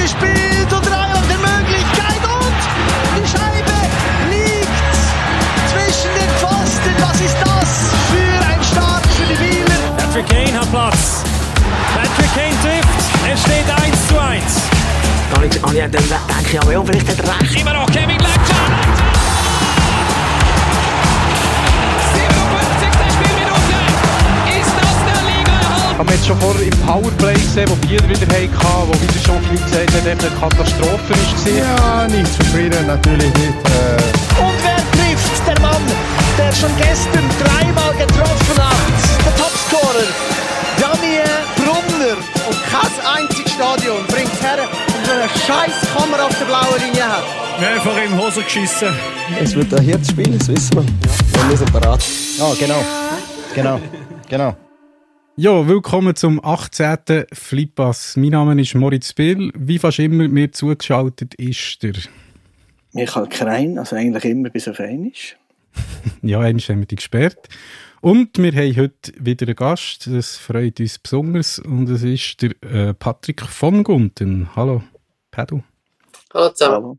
gespielt und Dreieck der Möglichkeit und die Scheibe liegt zwischen den Pfosten. Was ist das für ein Start für die Wieler? Patrick Kane hat Platz. Patrick Kane trifft. Es steht 1:1. Dann denke ich, aber ja, vielleicht hat er recht. Immer noch Kevin Langton. 57. Spielminute. Ist das der Liga erhalten? Haben wir jetzt schon vorher im Powerplay gesehen, wo Biel wieder hatten, wo wieder Jean-Philippe gesagt hat, eine Katastrophe war. Ja, nicht zufrieden, natürlich nicht. Und wer trifft? Der Mann, der schon gestern dreimal getroffen hat. Der Topscorer, Daniel Brunner. Und kein einziges Stadion bringt es her, und so eine scheiß Kamera auf der blauen Linie hat. Mehrfach in die Hose geschissen. Es wird ein Herzspiel, das wissen wir. Ja, wir sind bereit. Ja, genau. Ja, willkommen zum 18. Flippass. Mein Name ist Moritz Bill. Wie fast immer mir zugeschaltet ist der... Michael Krein, also eigentlich immer bis auf einmal. Ja, einmal haben wir dich gesperrt. Und wir haben heute wieder einen Gast, das freut uns besonders. Und es ist der Patrick von Gunten. Hallo, Pedro. Hallo zusammen.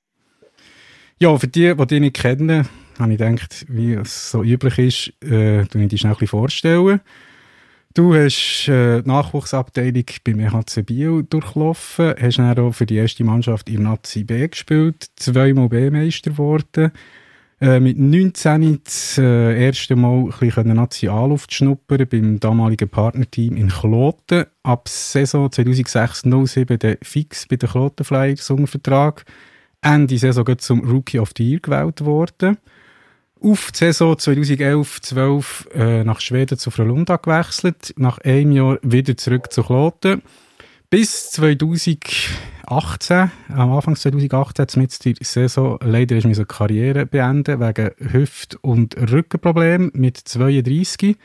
Ja, für die dich nicht kennen, habe ich gedacht, wie es so üblich ist, tue ich dich schnell ein bisschen vorstellen. Du hast die Nachwuchsabteilung beim EHC Biel durchlaufen, hast dann auch für die erste Mannschaft in Nazi B gespielt, 2-mal B-Meister geworden. Mit 19 das erste Mal ein bisschen Nazi A-Luft schnuppern beim damaligen Partnerteam in Kloten. Ab Saison 2006/07 dann fix bei den Kloten Flyers unter Vertrag. Ende Saison zum Rookie of the Year gewählt worden. Auf die Saison 2011/12 nach Schweden zu Frölunda gewechselt. Nach einem Jahr wieder zurück zu Kloten. Bis 2018, am Anfang 2018, mit der Saison, leider ist meine Karriere beenden, wegen Hüft- und Rückenproblemen mit 32.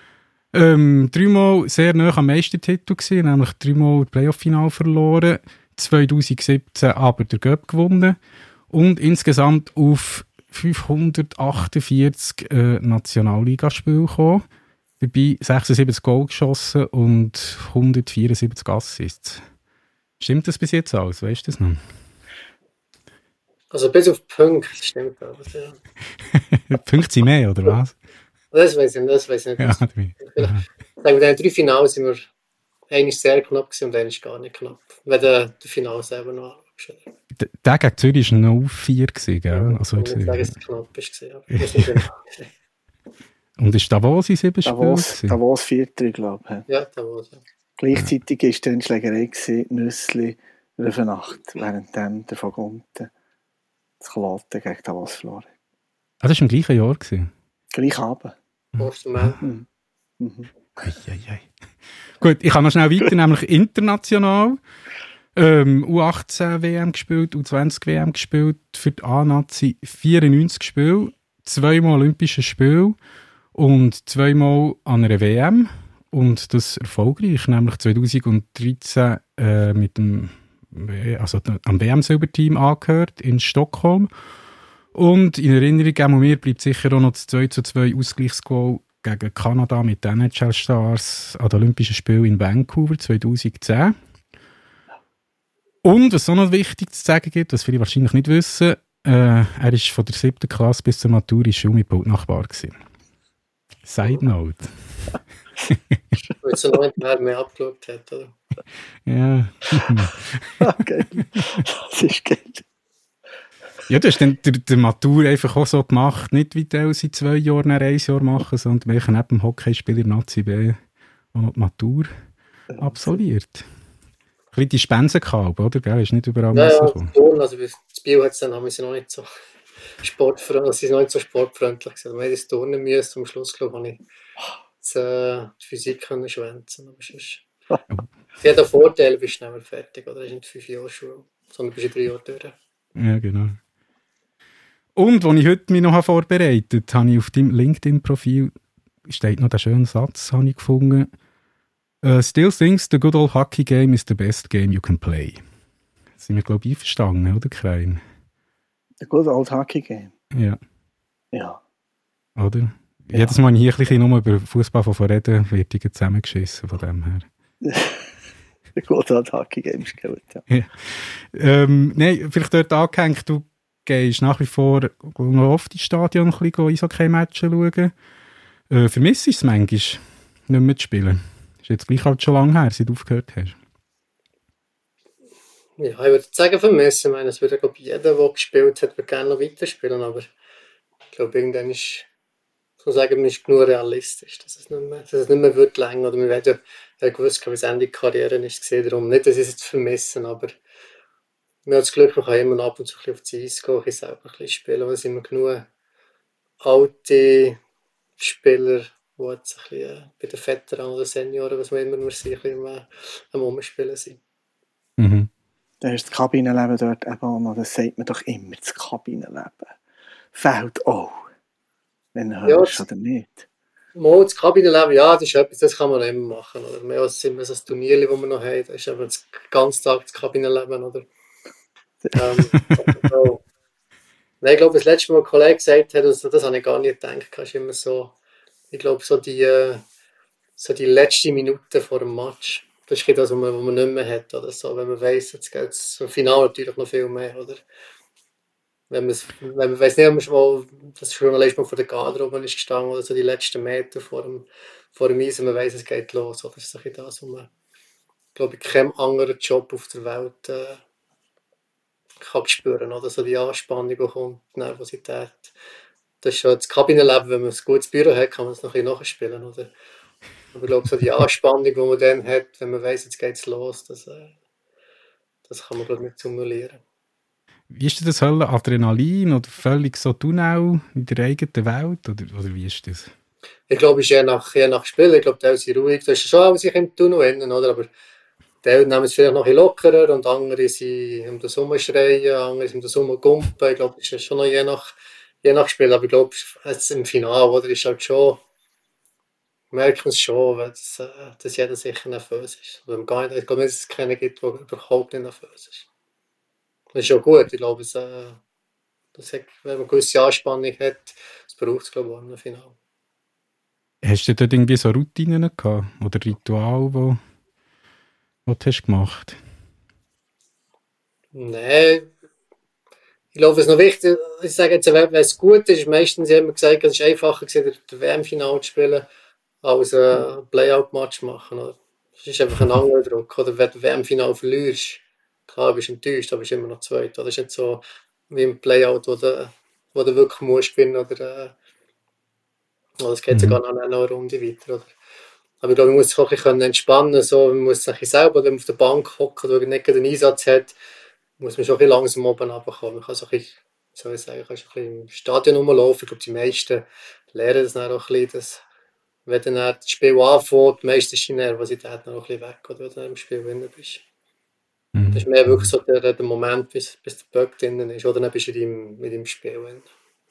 Dreimal sehr nah am Meistertitel gewesen, nämlich dreimal das Playoff-Final verloren, 2017 aber der Cup gewonnen und insgesamt auf 548 Nationalligaspiele gekommen. Dabei 76 Goal geschossen und 174 Assists. Stimmt das bis jetzt alles? Weißt du das noch? Also bis auf Punkte stimmt das, ja. Punkte sind mehr, oder was? Das weiß ich nicht. Ja, Sagen wir, den 3 Finals sind wir eigentlich sehr knapp gewesen und eigentlich gar nicht knapp. Wenn der Final selber noch anschaust. Der gegen Zürich war 0-4, gell? Ja, also, ich sage, dass es knapp war. Und ist Davos in 7 Spielen? Davos Vierter, glaube ich. Ja, Davos, ja. Gleichzeitig war dann Schlägerei gewesen, Nüssli, Röfenacht, während der von Gunten das Kloten gegen Davos verloren. Ah, das war im gleichen Jahr? Gleich Abend. Mhm. Gut, ich kann noch schnell weiter, nämlich international. U18 WM gespielt, U20 WM gespielt, für die A-Nazi 94 Spiele, 2-mal Olympische Spiele und 2-mal an einer WM. Und das erfolgreich, nämlich 2013 mit dem am WM-Silberteam angehört in Stockholm. Und in Erinnerung mir bleibt sicher auch noch das 2:2 Ausgleichsgoal gegen Kanada mit den NHL-Stars an den Olympischen Spielen in Vancouver 2010. Und was auch noch wichtig zu sagen gibt, was viele wahrscheinlich nicht wissen, er war von der 7. Klasse bis zur Matur in Schulmitbau-Nachbar gewesen. Side Note. Weil es noch nicht mehr abgeschaut hat, oder? Ja. Okay. Das ist geil. Ja, du hast dann der Matur einfach auch so gemacht, nicht wie die seit 2 Jahren ein Jahr machen, sondern wir haben neben dem Hockeyspieler Nazi B auch noch die Matur absolviert. Ein bisschen die Spensenkalb, oder? Gell? Ist nicht überall rausgekommen. Ja, also das Bio hat es dann, haben wir sie noch nicht so sportfreundlich, sie ist noch nicht so sportfreundlich gewesen. Wir haben das Turnen müssen, am Schluss, glaube ich, habe ich die Physik können schwänzen. Aber sonst, sie hat einen Vorteil, du bist schneller fertig, oder? Das ist nicht 5 Jahre Schule, sondern bist in 3 Jahren durch. Ja, genau. Und, als ich heute mich noch vorbereitet habe, ich auf deinem LinkedIn-Profil steht noch der schöne Satz, habe ich gefunden. Still thinks the good old hockey game is the best game you can play. Das sind wir, glaube ich, einverstanden, oder, Krein? The good old hockey game? Ja. Ja. Oder? Ja. Jedes Mal, wenn ich hier ein bisschen nur über Fußball reden, wird ich zusammengeschissen von dem her. Gut an Hockey Games geholt, ja. Ja. Nein, vielleicht dort angehängt, du gehst nach wie vor noch oft ins Stadion ein bisschen Eishockey-Matchen schauen. Vermisst du es manchmal, nicht mehr zu spielen? Ist jetzt gleich halt schon lange her, seit du aufgehört hast. Ja, ich würde sagen, vermissen. Ich meine, es würde, glaube ich, jeder, der gespielt hat, würde gerne noch weiterspielen, aber ich glaube, irgendwann ist, so sagen, man ist genug realistisch, dass es nicht mehr wird länger. Oder wir haben ja gewusst, wie es Ende der Karriere ist, gesehen. Darum nicht, dass ich es jetzt vermissen, aber wir haben das Glück, wir können immer ab und zu ein bisschen aufs Eis gehen, ich selber ein bisschen spielen, weil es immer genug alte Spieler, die jetzt ein bisschen bei den Veteranen oder Senioren, was wir immer nur sind, ein bisschen am Umspielen sind. Mhm. Da ist das Kabinenleben dort eben auch noch, das sagt man doch immer, das Kabinenleben fehlt auch, wenn du hörst oder nicht. Mal das Kabinenleben, ja, das ist etwas, das kann man immer machen. Oder? Mehr als immer so ein Turnier, das wir noch haben, das ist aber das ganze Tag das Kabinenleben. Oder? So. Nein, ich glaube, das letzte Mal, was ein Kollege gesagt hat, also, das habe ich gar nicht gedacht, ist immer so, ich glaube, so die letzte Minute vor dem Match. Das ist das, was man nicht mehr hat. Oder so. Wenn man weiss, jetzt geht es im Finale natürlich noch viel mehr. Oder? Wenn man weiss nicht, ob man schon mal, das Journalist mal vor der Garderobe ist gestanden oder so die letzten Meter vor dem Eis und man weiss, es geht los. Oder? Das ist das, was man, glaube ich, keinem anderen Job auf der Welt kann spüren. Oder? So die Anspannung, die kommt, die Nervosität. Das ist schon das Kabinenleben, wenn man ein gutes Büro hat, kann man es noch ein bisschen nachspielen. Oder? Aber ich glaube, so die Anspannung, die man dann hat, wenn man weiss, jetzt geht es los, das kann man, glaube ich, nicht simulieren. Wie ist das Hölle? Adrenalin oder völlig so Tunnel in der eigenen Welt? Oder wie ist das? Ich glaube, es ist je nach Spiel. Ich glaube, die sind ruhig. Das ist schon auch sich im Tunnel innen, oder? Aber die nehmen es vielleicht noch ein bisschen lockerer und andere sind um den Sommer schreien, andere sind um den Sommer gumpen. Ich glaube, es ist schon noch je nach Spiel. Aber ich glaube, jetzt im Finale, oder, ist halt schon, merkt man es schon, dass jeder sicher nervös ist. Ich glaube nicht, dass es keinen gibt, der überhaupt nicht nervös ist. Das ist schon gut. Ich glaube, wenn man eine gewisse Anspannung hat, das braucht es, glaube ich, auch im Finale. Hast du dort irgendwie so Routinen gehabt? Oder Ritual, wo du hast gemacht? Nein. Ich glaube, es ist noch wichtig, ich sage jetzt, wenn es gut ist, meistens haben wir gesagt, es ist einfacher gewesen, das WM-Finale zu spielen, als ein Playout-Match zu machen. Oder? Das ist einfach ein anderer Druck. Oder wenn du WM-Finale verlierst, klar, bist du enttäuscht, aber bist immer noch zweit. Das ist nicht so wie im Playout, wo du wirklich musst gewinnen oder es geht sogar noch eine Runde weiter. Oder? Aber ich glaube, man muss sich auch ein bisschen entspannen. So, man muss sich selber, wenn man auf der Bank hockt oder nicht den Einsatz hat, muss man schon ein bisschen langsam oben runterkommen. Man kann so ein bisschen, soll ich sagen, kannst ein bisschen im Stadion rumlaufen. Ich glaube, die meisten lernen das dann auch ein bisschen, dass, wenn dann das Spiel anfängt, meistens ist die Nervosität noch ein bisschen weg, oder wenn du im Spiel gewinnen bist. Das ist mehr wirklich so der Moment, bis der Böck drinnen ist, oder dann bist du mit dem Spiel.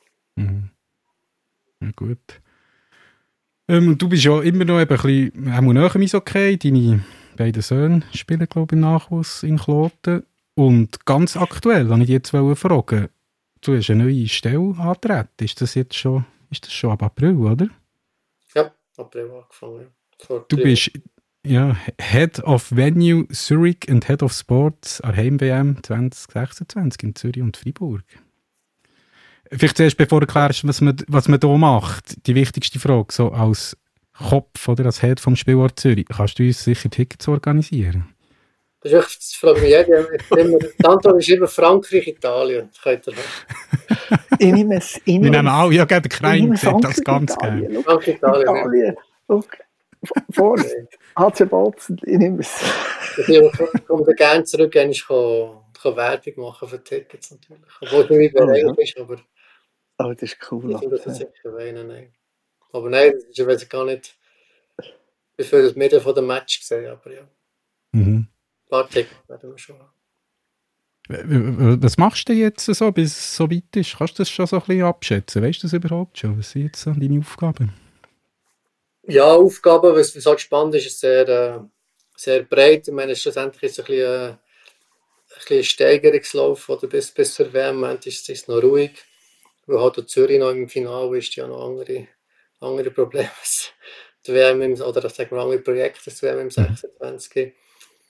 Ja, gut. Du bist ja immer noch eben ein bisschen auch näher im Eishockey. Deine beiden Söhne spielen, glaube ich, im Nachwuchs in Kloten. Und ganz aktuell, wollte ich dich jetzt fragen, du hast eine neue Stelle angetreten. Ist das schon ab April, oder? Ja, April angefangen. Ja. Du bist Head of Venue Zurich und Head of Sports an Heim-WM 2026 in Zürich und Freiburg. Vielleicht zuerst, bevor du erklärst, was man hier macht, die wichtigste Frage, so als Kopf oder als Head vom Spielort Zürich, kannst du uns sicher Tickets organisieren? Das frage mich jeder. Die Antwort ist immer Frankreich, Italien. Das könnt ihr haben. Wir nehmen alle, ja, der Krein sagt das ganz gerne. Frankreich, Italien. Okay. Vorne. HC Bozen, ich nehme es. Ich komme gerne zurück, wenn ich kann Werbung machen für Tickets natürlich. Obwohl du nicht bereit bist, aber... Oh, das ist cool. Ich würde das sicher weinen, nein. Aber nein, ich weiß gar nicht, wie viel das Medien von dem Match gesehen, aber ja. Ein paar Tickets werden wir schon haben. Was machst du jetzt so, bis es so weit ist? Kannst du das schon so ein bisschen abschätzen? Weißt du das überhaupt schon? Was sind jetzt so deine Aufgaben? Ja, Aufgaben, was halt spannend ist, ist sehr, sehr breit. Ich meine, schlussendlich ist es ein bisschen Steigerungslauf, oder bis zur WM ist es noch ruhig. Weil halt Zürich noch im Finale ist, ja noch andere Probleme. Die WM oder sagen wir andere Projekte, das WM im 26.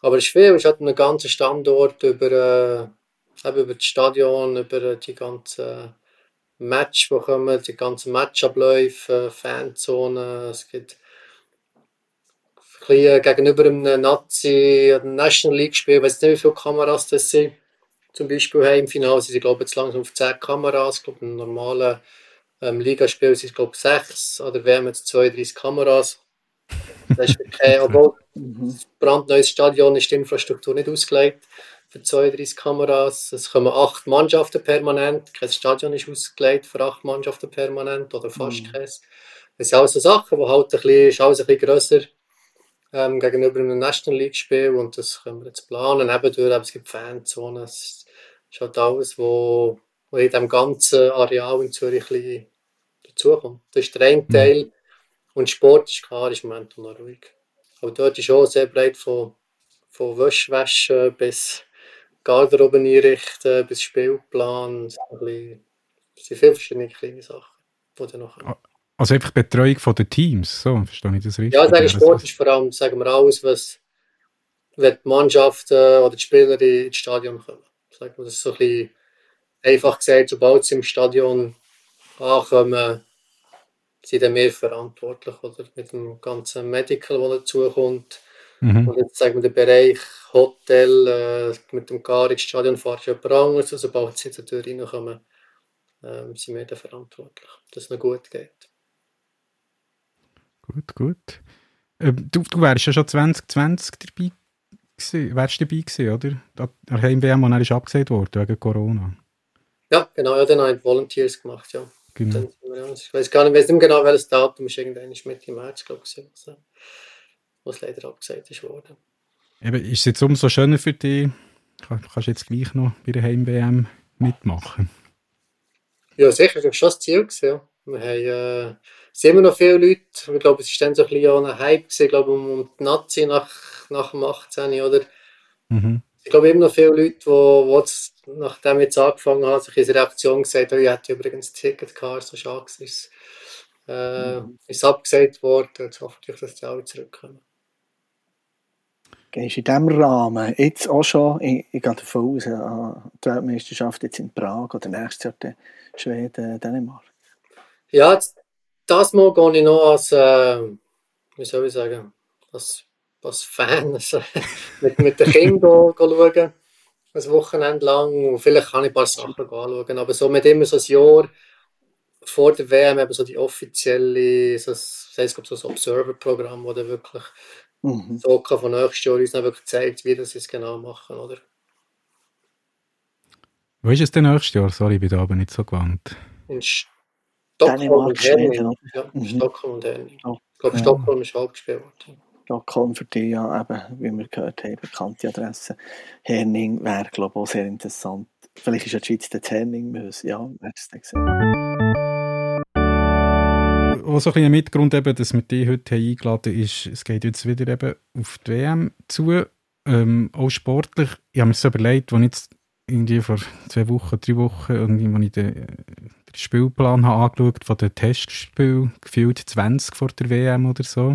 Aber es ist viel, es hat einen ganzen Standort über das Stadion, über die ganzen Match, die kommen, die ganzen Matchabläufe, Fanzonen. Es gibt ein bisschen gegenüber einem Nazi- oder National League-Spiel, ich weiß nicht, wie viele Kameras das sind. Zum Beispiel im Finale sind sie, glaube ich, jetzt langsam auf 10 Kameras. Ich glaube, im normalen Ligaspiel sind es, glaube ich, 6. Oder wir haben jetzt 32 Kameras. Das ist okay, obwohl das brandneues Stadion ist die Infrastruktur nicht ausgelegt für 32 Kameras. Es kommen 8 Mannschaften permanent. Kein Stadion ist ausgelegt für 8 Mannschaften permanent oder fast keins. Das sind alles so Sachen, die halt ist alles ein bisschen grösser gegenüber einem National League Spiel, und das können wir jetzt planen. Nebendurch, aber es gibt Fanzonen. Es ist halt alles, wo in diesem ganzen Areal in Zürich ein bisschen dazukommt. Das ist der eine Teil. Und Sport ist klar, ist im Moment noch ruhig. Aber dort ist auch sehr breit von Wäschwaschen bis Garderoben einrichten, bis Spielplan. Es sind viele verschiedene kleine Sachen, die dann noch kommen. Also einfach Betreuung der Teams, so, verstehe ich das richtig? Ja, sagen Sport ist vor allem, sagen wir, alles, was wenn die Mannschaften oder die Spieler ins Stadion kommen. Sagen wir, das ist so ein bisschen einfach gesagt, sobald sie im Stadion ankommen, sind dann mehr verantwortlich, oder mit dem ganzen Medical, das dazukommt. Und jetzt sagen wir den Bereich Hotel, mit dem Car ins Stadion fahren, ist jemand anderes. Also, sobald sie in die Tür reinkommen, sind wir dann verantwortlich, dass es noch gut geht. Gut. Du wärst ja schon 2020 dabei gewesen, oder? Der Heim-WM, die dann abgesagt wurde wegen Corona. Ja, genau, ja, dann habe ich Volunteers gemacht, ja. Genau. Ich weiß gar nicht mehr genau, welches Datum ist, irgendwann Mitte März, glaube ich, was leider abgesagt ist worden. Eben, ist es jetzt umso schöner für dich? Kannst du jetzt gleich noch bei der Heim-WM mitmachen? Ja, sicher, das war schon das Ziel gewesen, ja. Wir haben, es sind immer noch viele Leute, ich glaube, es war dann so ein bisschen ein Hype gewesen, glaube um die Nazi nach dem 18, oder? Ich glaube, immer noch viele Leute, die nachdem ich jetzt angefangen habe, sich in der Reaktion gesagt haben, ich hätte übrigens ein Ticket gehabt, so schade ist es abgesagt worden, jetzt hoffe ich, dass die alle zurückkommen. Gehst in diesem Rahmen jetzt auch schon, ich gehe davon aus, die Weltmeisterschaft jetzt in Prag oder nächstes Jahr in Schweden, Dänemark? Ja, das Mal gehe ich noch als, wie soll ich sagen, als Fan, also mit den Kindern schauen, ein Wochenende lang, und vielleicht kann ich ein paar Sachen anschauen, aber so mit immer so ein Jahr vor der WM eben so die offizielle, das heisst, glaube so ein Observer-Programm, das wirklich so von nächstes Jahr uns dann wirklich zeigt, wie das jetzt genau machen, oder? Wo ist es denn nächstes Jahr? Sorry, ich bin da aber nicht so gewandt. In Stockholm und Herning. Ja, Stockholm und Herning. Ich glaube, Stockholm ist halb gespielt worden. Stockholm für dich, ja, eben, wie wir gehört haben, bekannte Adresse. Herning wäre, glaube ich, auch sehr interessant. Vielleicht ist ja die Schweiz der Herning, ja, wer es dann gesehen. Was so ein bisschen Mitgrund, eben, dass wir dich heute eingeladen haben, ist, es geht jetzt wieder eben auf die WM zu, auch sportlich. Ich habe mir so überlegt, als ich jetzt irgendwie vor 2 Wochen, 3 Wochen, irgendwie, als ich den Spielplan habe angeschaut von den Testspielen, gefühlt 20 vor der WM oder so.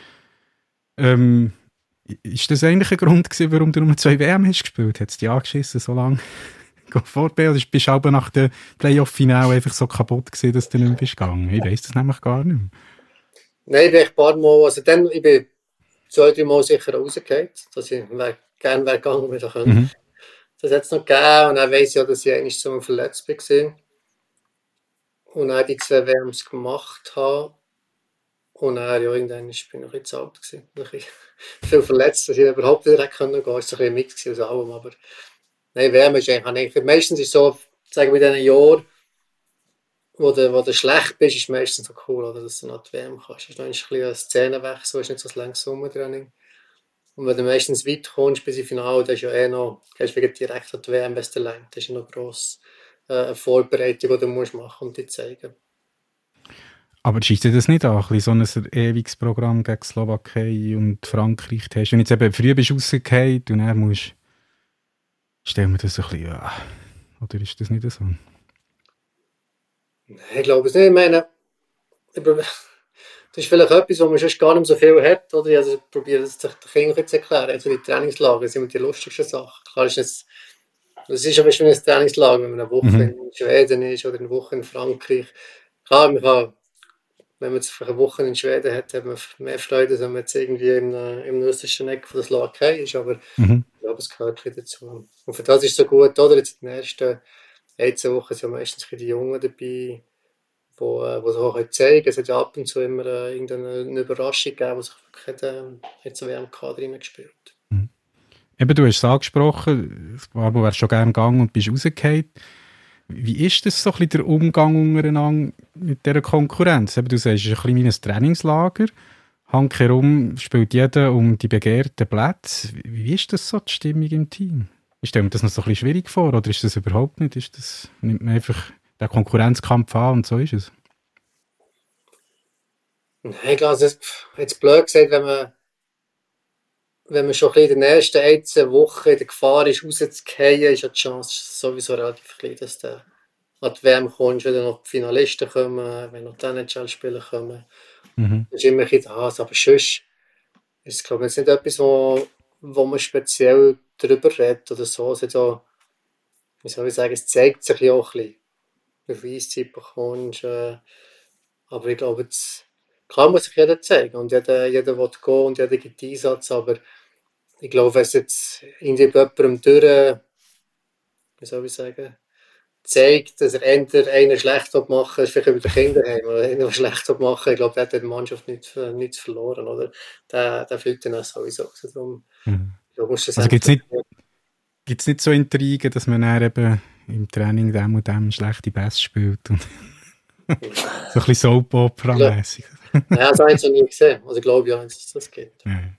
Ist das eigentlich ein Grund gewesen, warum du nur 2 WM hast gespielt? Hat es dich angeschissen, so lange vorbei? Oder bist du auch nach dem Playoff-Finale einfach so kaputt gewesen, dass du nicht mehr bist gegangen? Ich weiss das nämlich gar nicht mehr. Nein, ich bin ein paar Mal, also dann, ich bin 2-3 Mal sicher rausgefallen, dass ich gerne wäre gegangen wieder können. Das hat es noch gegeben, und dann weiss ich auch, dass ich eigentlich so verletzt war. Und dann die 2 WMs gemacht habe. Und dann, ja, irgendwann bin ich noch ein bisschen zu alt gewesen. Ein bisschen viel verletzt, dass ich überhaupt nicht gehen konnte. Es war so ein Mix aus allem, aber nein, WM ist eigentlich, meistens ist es so, sagen wir in diesen Jahren, wo du schlecht bist, ist es meistens so cool, oder, dass du noch die WM kannst. Es ist noch ein bisschen ein Szenenwechsel, es ist nicht so ein langes Sommertraining. Und wenn du meistens weit kommst bis ins Finale, dann ist ja gehst du direkt an die WM, wenn es dir reicht. Das ist noch gross eine Vorbereitung, die du musst machen und dir zeigen. Aber schießt dir das nicht an, so ein ewiges Programm gegen Slowakei und Frankreich hast? Wenn du jetzt eben früh bist rausgefallen und dann musst, stell mir das ein bisschen an. Oder ist das nicht so? Nein, ich glaube es nicht. Ich meine, Das ist vielleicht etwas, wo man sonst gar nicht so viel hat, oder? Also ich probiere das den Kindern zu erklären. Also die Trainingslager sind immer die lustigsten Sachen. Klar ist es, das ist aber schon ein Trainingslager, wenn man eine Woche in Schweden ist oder eine Woche in Frankreich. Klar, man kann, wenn man jetzt für eine Woche in Schweden hat, hat man mehr Freude, als wenn man jetzt irgendwie im östlichen Eck von der Slowakei ist, aber ich glaube, es gehört wieder dazu. Und für das ist es so gut, oder? Jetzt in den ersten 1 Wochen sind ja meistens die Jungen dabei, die so auch zeigen können. Es hat ja ab und zu immer irgendeine Überraschung gegeben, die sich wirklich hat so WM-Kader reingespielt. Eben, du hast es angesprochen, ein paar Mal wärst schon gerne gegangen und bist rausgefallen. Wie ist das so ein bisschen der Umgang untereinander mit dieser Konkurrenz? Eben, du sagst, es ist ein bisschen wie ein Trainingslager. Handherum spielt jeder um die begehrten Plätze. Wie ist das so, die Stimmung im Team? Ich stelle mir das noch so ein bisschen schwierig vor, oder ist das überhaupt nicht? Nimmt man einfach den Konkurrenzkampf an und so ist es? Nein, ich glaube, jetzt blöd gesagt, wenn man schon ein bisschen in den ersten 1 Wochen in der Gefahr ist, rauszugehen, ist ja die Chance sowieso relativ klein, dass du an die WM kommst, wenn noch die Finalisten kommen, wenn noch die NHL-Spieler kommen. Das ist immer ein bisschen das. Aber sonst ist es, glaube ich, jetzt nicht etwas, wo man speziell darüber redet oder so. Es, so, wie soll ich sagen, es zeigt sich ja auch ein bisschen, wie viel Eiszeit bekommst. Aber ich glaube, klar muss sich jeder zeigen und jeder will gehen und jeder gibt Einsatz, aber ich glaube, wenn es jetzt jemandem wie soll ich sagen, zeigt, dass er entweder einen schlecht machen will, ist vielleicht über die Kinder haben, oder einen schlecht machen will, ich glaube, der hat die Mannschaft nichts verloren, oder? Der fliegt dann auch sowieso. Also darum, also gibt es nicht so Intrigen, dass man dann eben im Training dem und dem schlechte Pässe spielt und so ein bisschen Soap-Opera-mässig? Ja, das habe ich noch nie gesehen. Also ich glaube ja, dass es das gibt. Ja.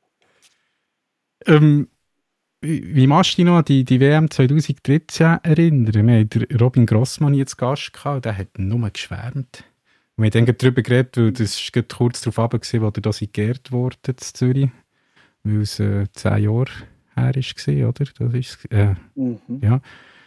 Wie machst du dich noch an die WM 2013 erinnern? Wir hatten Robin Grossmann jetzt Gast gehabt, der hat nur geschwärmt. Und wir haben dann darüber geredet, weil das war kurz darauf runter, wo er da geehrt wurde in Zürich, weil es 10 Jahre her war, oder? Das ist, ja.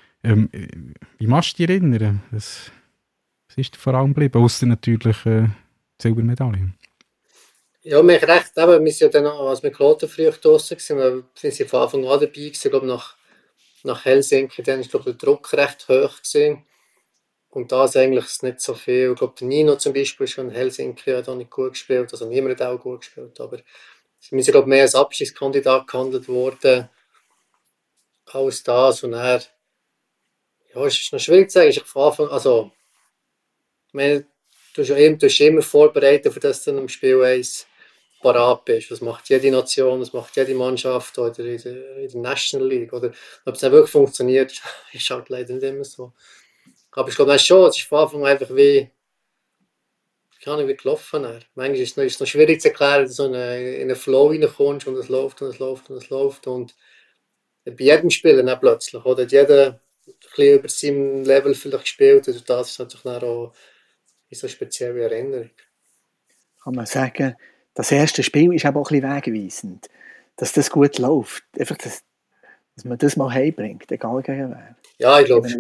Wie machst du dich erinnern? Was ist dir vor allem geblieben? Ausser natürlich die Silbermedaille. Ja, mir recht, eben, wir sind ja dann, als wir Kloten früher draussen waren, wir sind von Anfang an dabei gewesen, ich glaube nach Helsinki, dann ist, glaube ich, der Druck recht hoch gewesen. Und da ist eigentlich nicht so viel, ich glaube, der Nino zum Beispiel schon in Helsinki hat auch nicht gut gespielt, also niemand hat auch gut gespielt, aber wir sind, glaube ich, mehr als Abschiedskandidat gehandelt worden, als das, und er, ja, es ist noch schwierig zu sagen, ist von Anfang, also, ich meine, du bist immer vorbereitet, für das du dann im Spiel 1 parat bist. Was macht jede Nation, was macht jede Mannschaft oder in der National League. Oder ob es dann wirklich funktioniert, ist halt leider nicht immer so. Aber ich glaube schon, es ist von Anfang an einfach wie gelaufen. Manchmal ist es noch schwierig zu erklären, dass du in einen Flow reinkommst und es läuft und es läuft und es läuft. Und bei jedem Spieler dann plötzlich, oder? Hat jeder ein bisschen über seinem Level vielleicht gespielt. Also das ist natürlich auch so eine spezielle Erinnerung. Kann man sagen, das erste Spiel ist aber auch ein bisschen wegweisend, dass das gut läuft. Einfach, dass man das mal heimbringt, egal gegen wen. Ja, ich glaube,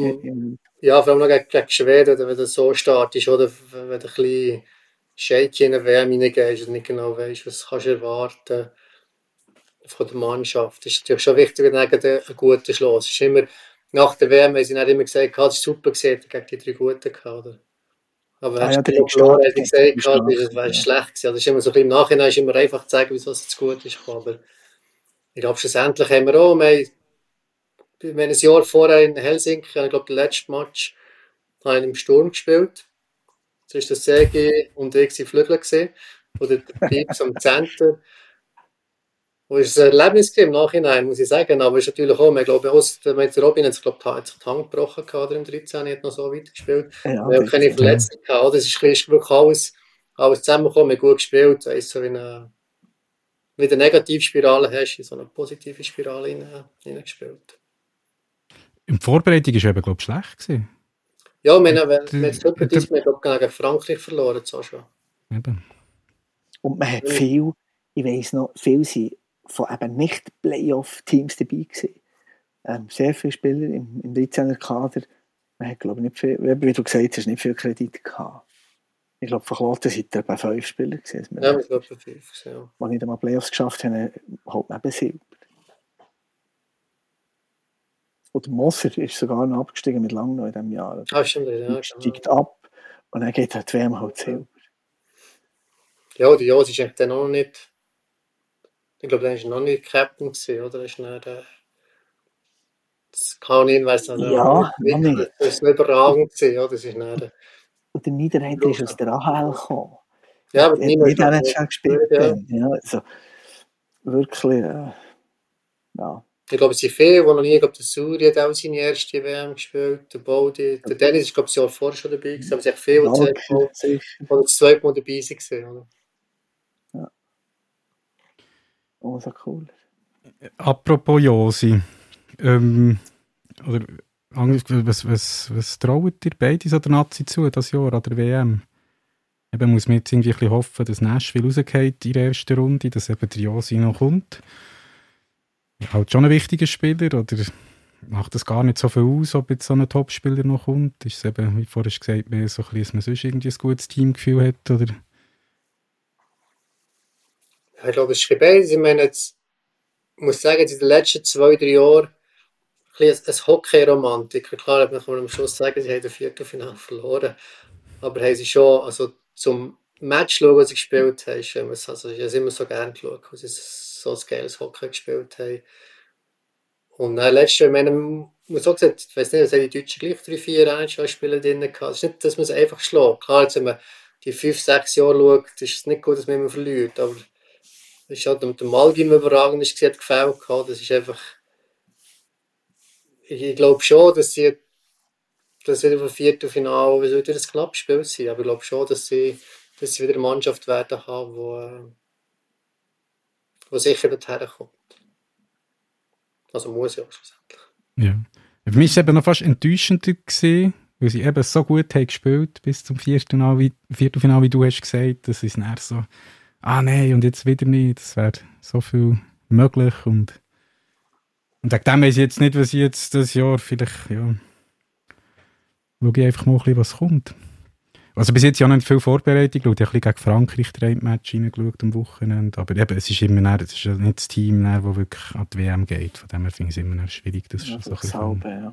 vor allem noch gegen Schweden, wenn du so startest, oder wenn du ein bisschen shaky in eine WM reingehst und nicht genau weißt, was kannst du erwarten von der Mannschaft. Das ist natürlich schon wichtig, wenn du einen guten Schluss. Es ist immer, nach der WM haben sie nicht immer gesagt, das ist super gesehen, gegen die 3 Guten gehabt, oder? Aber hast du verloren, hast du gesagt, es war schlecht gewesen. Das ist immer so ein bisschen im Nachhinein, ist immer einfach zu sagen, wieso es jetzt gut ist. Aber ich glaube, schlussendlich haben wir auch, wir haben ein Jahr vorher in Helsinki, ich glaube, den letzten Match, habe ich im Sturm gespielt. Das war der Sergei und ich Flügel gesehen. Oder der Pieps am Zentrum. Das war ein Erlebnis im Nachhinein, muss ich sagen. Aber es ist natürlich auch, ich glaube, der Robin hat sich die Hand gebrochen gehabt, im 13. hat noch so weitergespielt. Ja, wir haben keine Verletzung gehabt. Oder? Es ist wirklich alles zusammengekommen, wir haben gut gespielt. Es ist so wie eine Negativspirale hast, in so eine positive Spirale hineingespielt. In der Vorbereitung war es eben, glaube ich, schlecht gewesen. Ja, wir haben gegen Frankreich verloren, so schon. Eben. Und man hat viel, ich weiss noch, viel sind von eben nicht Playoff-Teams dabei gewesen. Sehr viele Spieler im 13er Kader. Man hat, glaube ich, nicht viel, wie du gesagt hast, nicht viel Kredit gehabt. Ich glaube, von Kloten seid ihr bei 5 Spielern gewesen. Ja, wir sind etwa 5 gewesen, ja. Als ich dann mal Playoffs geschafft habe, holt man eben Silber. Und der Moser ist sogar noch abgestiegen mit Langnau in diesem Jahr. Ah, stimmt, ja. Er steigt ab und dann geht die WM halt Silber. Ja, der Jos ist eigentlich dann auch noch nicht. Ich glaube, der ist noch nicht Captain gewesen, oder? Ist nicht, das kann ich weiß nicht. Ja, noch nicht. Das ist nicht überragend gewesen, oder? Das ist nicht. Und der Niederreiter ist aus der AHL gekommen. Ja, aber nicht NHL gespielt. Ja. Ja, also wirklich, ja. Ich glaube, es sind viele, die noch nie, ich glaube, der Suri hat auch seine erste WM gespielt, der Baudi, der Dennis ist, glaube ich, das Jahr vorher schon dabei gewesen, aber es sind viele, die das zweite Mal dabei waren. Oder? Ja. Oh, so cool. Apropos Josi, oder was traut ihr beide so der Nazi zu, das Jahr an der WM? Eben muss man jetzt irgendwie ein bisschen hoffen, dass Nashville rausgeht in der ersten Runde, dass eben der Josi noch kommt. Halt schon ein wichtiger Spieler, oder macht das gar nicht so viel aus, ob jetzt so ein Topspieler noch kommt? Ist es eben, wie vorhin gesagt, mehr so ein bisschen, dass man sonst irgendwie ein gutes Teamgefühl hat, oder? Ja, ich glaube, es ist beides. Ich meine, jetzt, ich muss sagen, jetzt in den letzten 2-3 Jahren ein Hockey-Romantiker. Klar, man kann am Schluss sagen, sie haben das Viertelfinale verloren, aber haben sie schon, also zum Match schauen, was sie gespielt haben, ich habe es immer so gerne geschaut, weil sie so ein geiles Hockey gespielt haben. Und dann letztes Jahr, ich meine, man muss auch gesagt, ich weiß nicht, es haben die Deutschen gleich 3-4 NHL-Spieler drin gehabt. Es ist nicht, dass man es einfach schlägt. Klar, jetzt, wenn man die 5-6 Jahre schaut, ist es nicht gut, dass man immer verliert, aber es ist halt mit dem Malgim überragend, es hat gefällt gehabt. Das ist einfach, ich glaube schon, dass sie das wieder vom Viertelfinale, wie wieder ein knappes Spiel sein, aber ich glaube schon, dass sie wieder eine Mannschaft werden haben, die sicher dorthin kommt. Also muss ja auch schlussendlich. Ja. Für mich war es eben noch fast enttäuschender gewesen, weil sie eben so gut haben gespielt bis zum Viertelfinale, wie du hast gesagt, dass es dann so, nein, und jetzt wieder nicht, das wäre so viel möglich und wegen dem weiß ich jetzt nicht, was ich jetzt das Jahr vielleicht, ja, schaue ich einfach mal ein bisschen, was kommt. Also bis jetzt ja noch nicht viel Vorbereitung, ich habe ein bisschen gegen Frankreich 3 Match reingeschaut am Wochenende, aber eben, es ist immer näher, es ist ja nicht das Team, das wirklich an die WM geht, von dem her finde ich es immer schwierig, das Ja, so ja.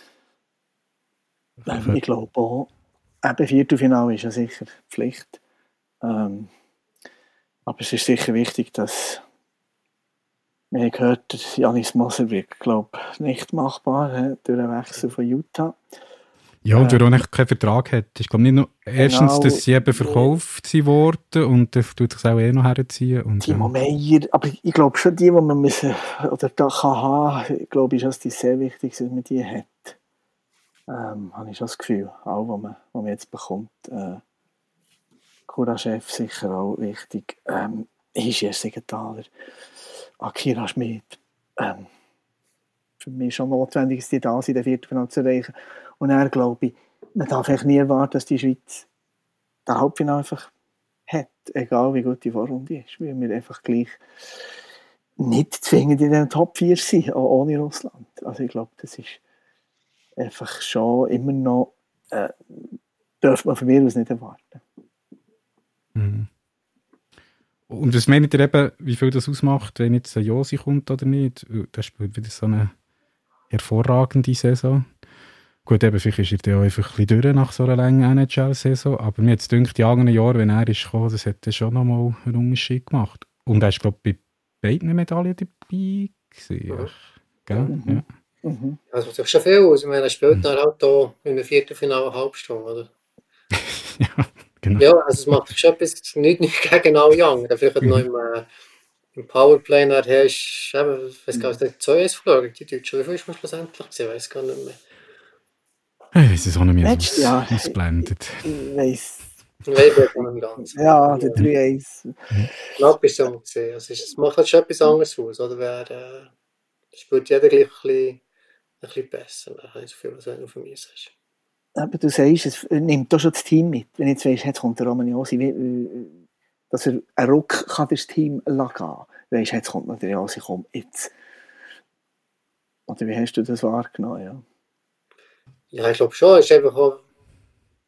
Ich glaube auch, eben Viertelfinale ist ja sicher Pflicht, aber es ist sicher wichtig, dass wir haben gehört, dass Janis Moser wird, glaube ich, nicht machbar durch den Wechsel von Utah. Ja, und wer auch nicht keinen Vertrag hat. Ich glaube nicht nur, erstens, dass sie eben verkauft wurden und dann tut sich auch noch herziehen. Und, Timo Meyer, aber ich glaube schon, die man müssen, oder da kann haben, ich glaube, ist das sehr wichtig, dass man die hat. Habe ich schon das Gefühl, auch, was man jetzt bekommt. Kura-Chef sicher auch wichtig. Hischier Siegenthaler, Akira Schmid. Für mich schon notwendig, dass die da sind, den Viertelfinale zu erreichen. Und er glaube ich, man darf echt nie erwarten, dass die Schweiz das Halbfinale einfach hat, egal wie gut die Vorrunde ist. Weil wir einfach gleich nicht zwingend in den Top 4 sind, auch ohne Russland. Also ich glaube, das ist einfach schon immer noch, darf man von mir aus nicht erwarten. Mhm. Und was meint ihr eben, wie viel das ausmacht, wenn jetzt ein Josi kommt oder nicht? Das spielt wieder so eine hervorragende Saison. Gut, eben, vielleicht ist er dann auch einfach ein bisschen durch nach so einer langen NHL-Saison, aber mir jetzt dünkt, die anderen Jahre, wenn er ist gekommen, das hat dann schon nochmal einen Unterschied gemacht. Und er ist, glaube ich, bei beiden Medaillen dabei gewesen. Gell? Ja. Mhm. Das macht doch schon viel aus. Ich meine, er spielt dann halt hier in der Viertelfinale Halbstunde, oder? Ja, genau. Ja, also es macht schon etwas nicht gegen alle anderen. Vielleicht noch im Powerplay nachher hast du eben, ich weiß gar nicht, 2-1 verloren, die Deutschen. Wie viel ist man schlussendlich gewesen? Ich weiß gar nicht mehr. Ich weiß es auch nicht mehr. Letztes Jahr. Ausblendet. Ich weiss. Weiber von dem Ganzen. Ja, der 3-1. Knapp ist es gesehen. Also es macht halt schon etwas anderes aus, oder? Wer spielt jeder gleich ein bisschen besser. Ich habe so viel, was du von mir sagst. Aber du sagst, es nimmt doch schon das Team mit. Wenn jetzt weisst, jetzt kommt der Roman Josi, dass er einen Ruck kann das Team lassen. Weisst, jetzt kommt noch der Josi, komm, jetzt. Oder wie hast du das wahrgenommen? Ja, Ja, ich glaube schon. Es ist einfach auch,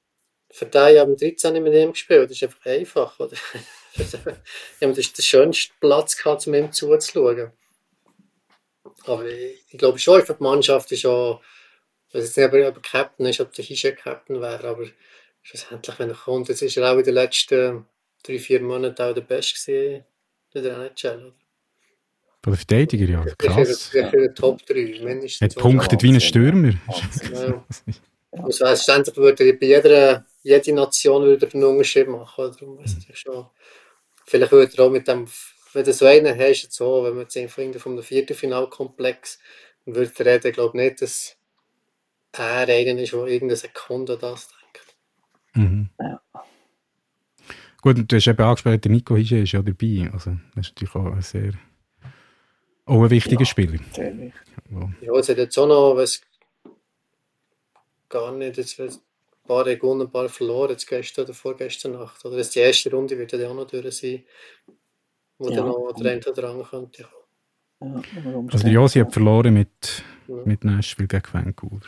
für den Jahr am 13 mit ihm gespielt. Das ist einfach einfach, oder? Ja, das ist der schönste Platz gehabt, um ihm zuzuschauen. Aber ich glaube schon, für die Mannschaft ist auch, ich weiß jetzt nicht, ob er Captain ist, ob der Hische Captain wäre, aber schlussendlich, wenn er kommt, jetzt ist er auch in den letzten 3-4 Monaten auch der Beste in der NHL. Oder? Von der Verteidiger, ja. Krass. Sicher der Top 3, mindestens. Er punktet wie ein Stürmer. Ja. Also letztendlich würde bei jeder Nation würde einen Unterschied machen. Darum weiss ich schon. Vielleicht würde er auch mit dem, wenn du so einen hast, jetzt so, wenn man jetzt vom Viertelfinalkomplex würde reden, glaube ich nicht, dass er einer ist, der irgendeine Sekunde an das denkt. Mhm. Ja. Gut, und du hast eben angesprochen, der Nico Hische ist ja dabei. Also, das ist natürlich auch ein wichtiger Spieler. Sehr wichtig. Ja, es hat jetzt auch noch, weiß gar nicht, jetzt ein paar gewonnen, ein paar verloren, jetzt gestern oder vorgestern Nacht. Oder die erste Runde wird ja auch noch durch sein, wo dann noch der eine oder andere könnte. Ja, also der Josi hat verloren mit Nashville gegen Vancouver.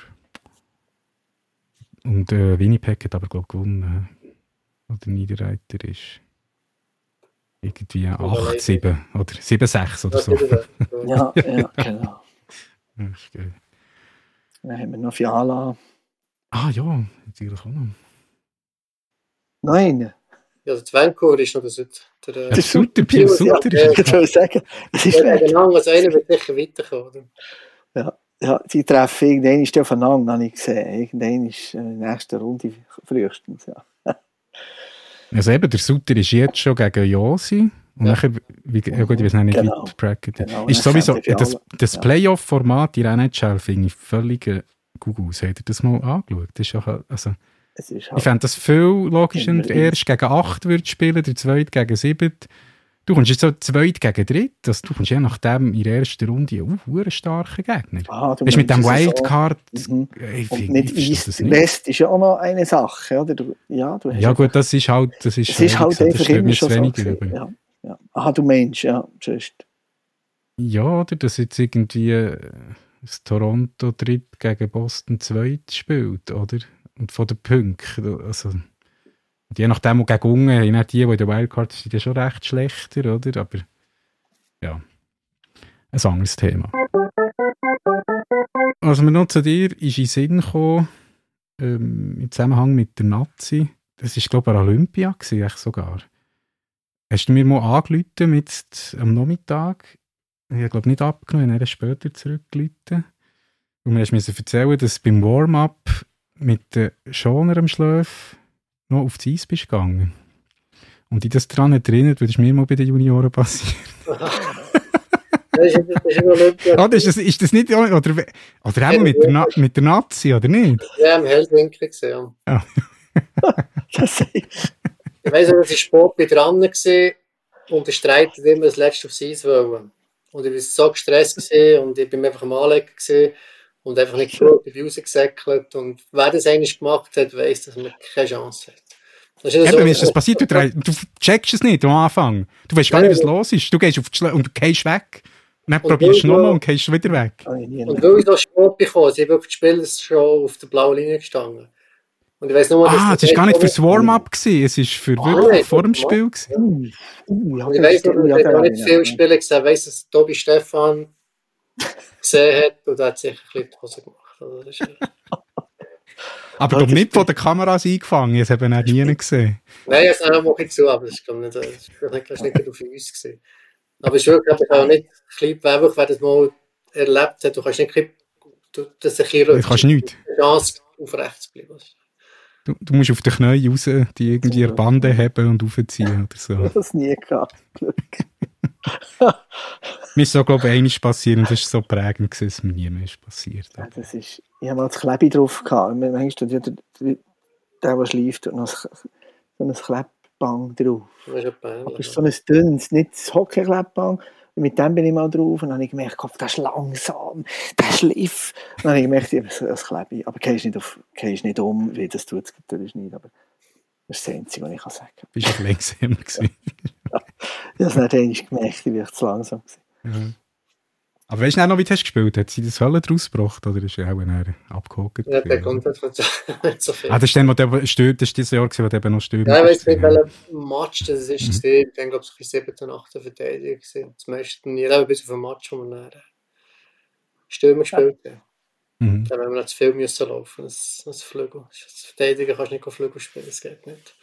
Und Winnipeg hat aber, glaube ich, gewonnen. Oder Niederreiter ist irgendwie 8-7 oder 7-6 oder so. Ja, genau. Das ist geil. Dann haben wir noch Fiala. Ah ja, natürlich auch noch. Nein. Ja, der Vancouver ist noch der Sutter. Ich würde sagen, es ist also einer wird sicher weiterkommen. Ja, sie treffen irgendwann ist der aufeinander, habe ich gesehen. Irgendwann ist in der nächsten Runde frühestens, ja. Also eben, der Sutter ist jetzt schon gegen Josi. Und nachher, gut, ich weiß nicht, wie die Bracket ist. Sowieso, das Playoff-Format in der NHL finde ich völlig Gugus. Habt ihr das mal angeschaut? Das ist auch, also, ich fände das viel logischer, wenn du erst gegen 8 würdest spielen, der zweite gegen 7. Du kommst jetzt so zweit gegen dritt, also du kommst je nachdem in der ersten Runde einen starken Gegner. Du bist mit dem Wildcard... Und mit East West ist ja auch noch eine Sache, oder? Du hast gut, das ist halt... Das ist halt einfach immer schon weniger, so. Ja. Aha, du meinst, ja, just. Ja, oder dass jetzt irgendwie das Toronto dritt gegen Boston zweit spielt, oder? Und von den Punkten, also... Je nachdem, wo gegen unten, die in der Wildcard sind, schon recht schlechter, oder? Aber ja, ein anderes Thema. Was mir noch zu dir ist in den Sinn gekommen, im Zusammenhang mit der Nazi, das war, glaube ich, eine Olympia sogar. Hast du mir mal angerufen am Nachmittag? Ich habe, glaube ich, nicht abgenommen, er später zurückgerufen. Und mir hast du erzählen, dass du beim Warm-up mit den Schoner am Schläfen noch auf das Eis bist gegangen. Und ich das daran erinnert, weil das mir mal bei den Junioren passiert. Ist das nicht, oder auch mit der Nazi, oder nicht? Ja, im Hellwinkel gesehen. Ja. Ich weiss, dass ich Sport bei dran war und der Streit hat immer das Letzte aufs Eis wollen. Und ich war so gestresst und ich bin einfach am Anlegen und einfach nicht gut, ich bin rausgesäckelt. Und wer das eigentlich gemacht hat, weiss, dass man keine Chance hat. Wie ist das passiert? Du checkst es nicht am Anfang. Du weißt gar nicht, was los ist. Du gehst auf die und gehst weg. Und dann probierst du nochmal und gehst wieder weg. Und weil ich da Sport bekommen, sind wirklich die Spieler schon auf der blauen Linie gestanden. Und ich weiss nur, dass es war gar nicht fürs Warm-up, es war für wirklich vor dem Spiel. Und ich weiss nur, dass ich nicht viele Spieler gesehen, weiss, dass Tobi Stefan gesehen hat und er hat sicher ein bisschen die Hose gemacht. Aber doch nicht von den Kameras eingefangen, das haben wir nie gesehen. Nein, das mache ich zu, aber das war nicht auf uns gesehen. Aber es ist wirklich, ich auch nicht, einfach, wer das mal erlebt hat, du kannst nicht, dass sich hier du kannst nichts. Chance aufrecht zu bleiben. Du musst auf den Knien raus, die irgendwie eine Bande haben und aufziehen oder so. Das nie gehabt. Mir ist so, glaube ich, einmal passiert und das war so prägend, dass es mir nie mehr passiert. Ja, ich habe mal das Klebi drauf gehabt. Manchmal der schläft, und noch so ein Klebbang drauf. Das ist aber so ein dünnes, nicht das Hockey-Klebbang. Mit dem bin ich mal drauf und dann habe ich gemerkt, das ist langsam, der schliff. Und dann habe ich gemerkt, das Klebi. Aber gehst nicht um, wie das tut es natürlich nicht. Aber das ist das Einzige, was ich sagen kann. Bist du langsamer gewesen? Ich habe es nicht einmal gemerkt, ich war zu langsam. Ja. Aber weißt du noch, wie du hast gespielt? Hat sie das Hölle draus gebracht oder ist er auch abgehakt? Ja, der kommt nicht so viel. Das ist dann, wo der stürmt, das ist dieses Jahr gewesen, wo der eben noch stürmt. Ja, ich weiß nicht, welcher Match das ist. Ich denke, glaube ich, 7. und 8. Verteidiger gewesen. Das meiste Turnier, aber bis auf den Match, wo wir dann Stürmer gespielt haben. Mhm. Dann haben wir noch zu viel müssen laufen, als Flügel. Als Verteidiger kannst du nicht Flügel spielen, das geht nicht.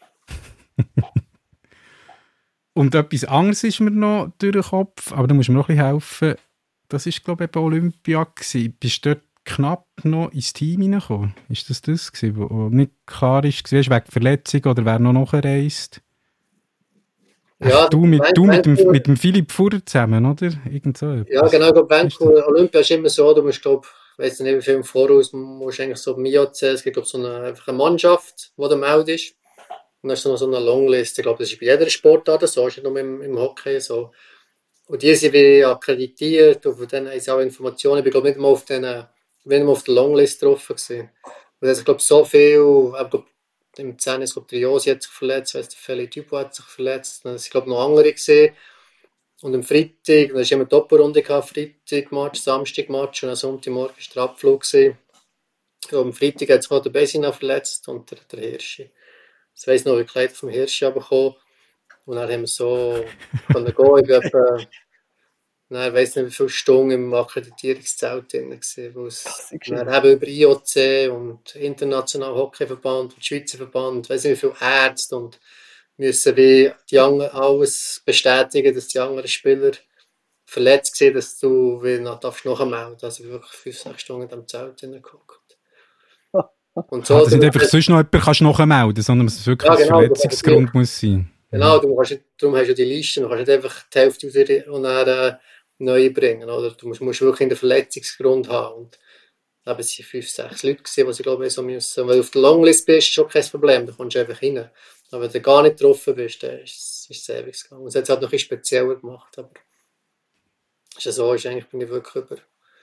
Und etwas anderes ist mir noch durch den Kopf, aber da musst du mir noch ein bisschen helfen. Das war, glaube ich, bei Olympia gewesen. Bist du dort knapp noch ins Team hineingekommen? Ist das gewesen, wo nicht klar ist, wegen Verletzung oder wer noch nachreist? Ja, du mit dem Philipp Furrer zusammen, oder? Irgend so etwas. Ja, genau. Vancouver, Olympia ist immer so, du musst, glaube ich, weiß nicht, wie viel im Voraus, musst eigentlich so im IOC, es gibt, glaube ich, einfach eine Mannschaft, die du meldest. Und dann hast du noch so eine Longliste. Ich glaube, das ist bei jeder Sportart so, ist nicht nur im Hockey so. Und die sind wie akkreditiert und von denen haben sie auch Informationen. Ich bin, glaube ich, nicht mal auf der Longlist drauf gewesen. Und das ist, glaube ich, so viel, im 10. ist, glaube ich, der Josi hat sich verletzt, der Feli Dubois hat sich verletzt, dann sind, glaube ich, noch andere gesehen. Und am Freitag, da ist immer eine Doppelrunde gehabt, Freitag-Match, Samstag-Match und am Sonntagmorgen war der Abflug gewesen. Und am Freitag hat sich noch der Besina verletzt und der Hirschi. Das weiss noch, wie Kleider vom Hirschi bekommen. Und dann haben wir so können gehen. Ich glaube, ich weiss nicht, wie viele Stunden im Akkreditierungszelt drin waren. Dann haben über IOC und Internationalen Hockeyverband und Schweizer Verband, weiss nicht, wie viele Ärzte und müssen wie die anderen alles bestätigen, dass die anderen Spieler verletzt sind, dass du darfst nachmelden. Also wirklich 5-6 Stunden in dem Zelt drin geguckt. Und so, dass nicht einfach sonst noch jemand kannst nachmelden, sondern dass es wirklich ein Verletzungsgrund muss sein. Genau, darum hast du die Liste, du kannst nicht einfach die Hälfte raus und dann neu bringen. Oder? Du musst wirklich einen Verletzungsgrund haben. Und da waren 5-6 Leute, die sie, glaube ich, so müssen. Wenn du auf der Longlist bist, ist schon kein Problem, da kommst du einfach rein. Aber wenn du gar nicht getroffen bist, dann ist es ewig gegangen. Und das hat es halt noch ein bisschen spezieller gemacht. Aber ist ja so, bin ich wirklich über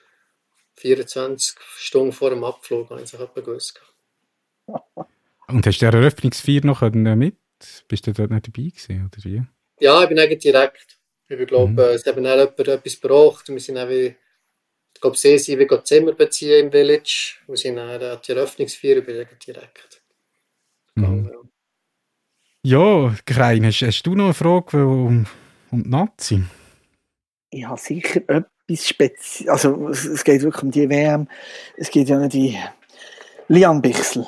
24 Stunden vor dem Abflug, habe ich es auch gewusst. Und hast du der Eröffnungsfeier noch mit? Bist du dort nicht dabei gewesen, oder wie? Ja, ich bin eigentlich direkt. Ich glaube, es hat dann jemand etwas gebraucht. Wir sind auch wie, ich glaube, sie sind wie Zimmer beziehen im Village. Wir sind dann die Eröffnungsfeier, ich bin eigentlich direkt gegangen. Ja, Krein, hast du noch eine Frage um die Nazi? Ja, sicher etwas Spezielles. Also, es geht wirklich um die WM. Es geht ja nicht die Lian Bichsel.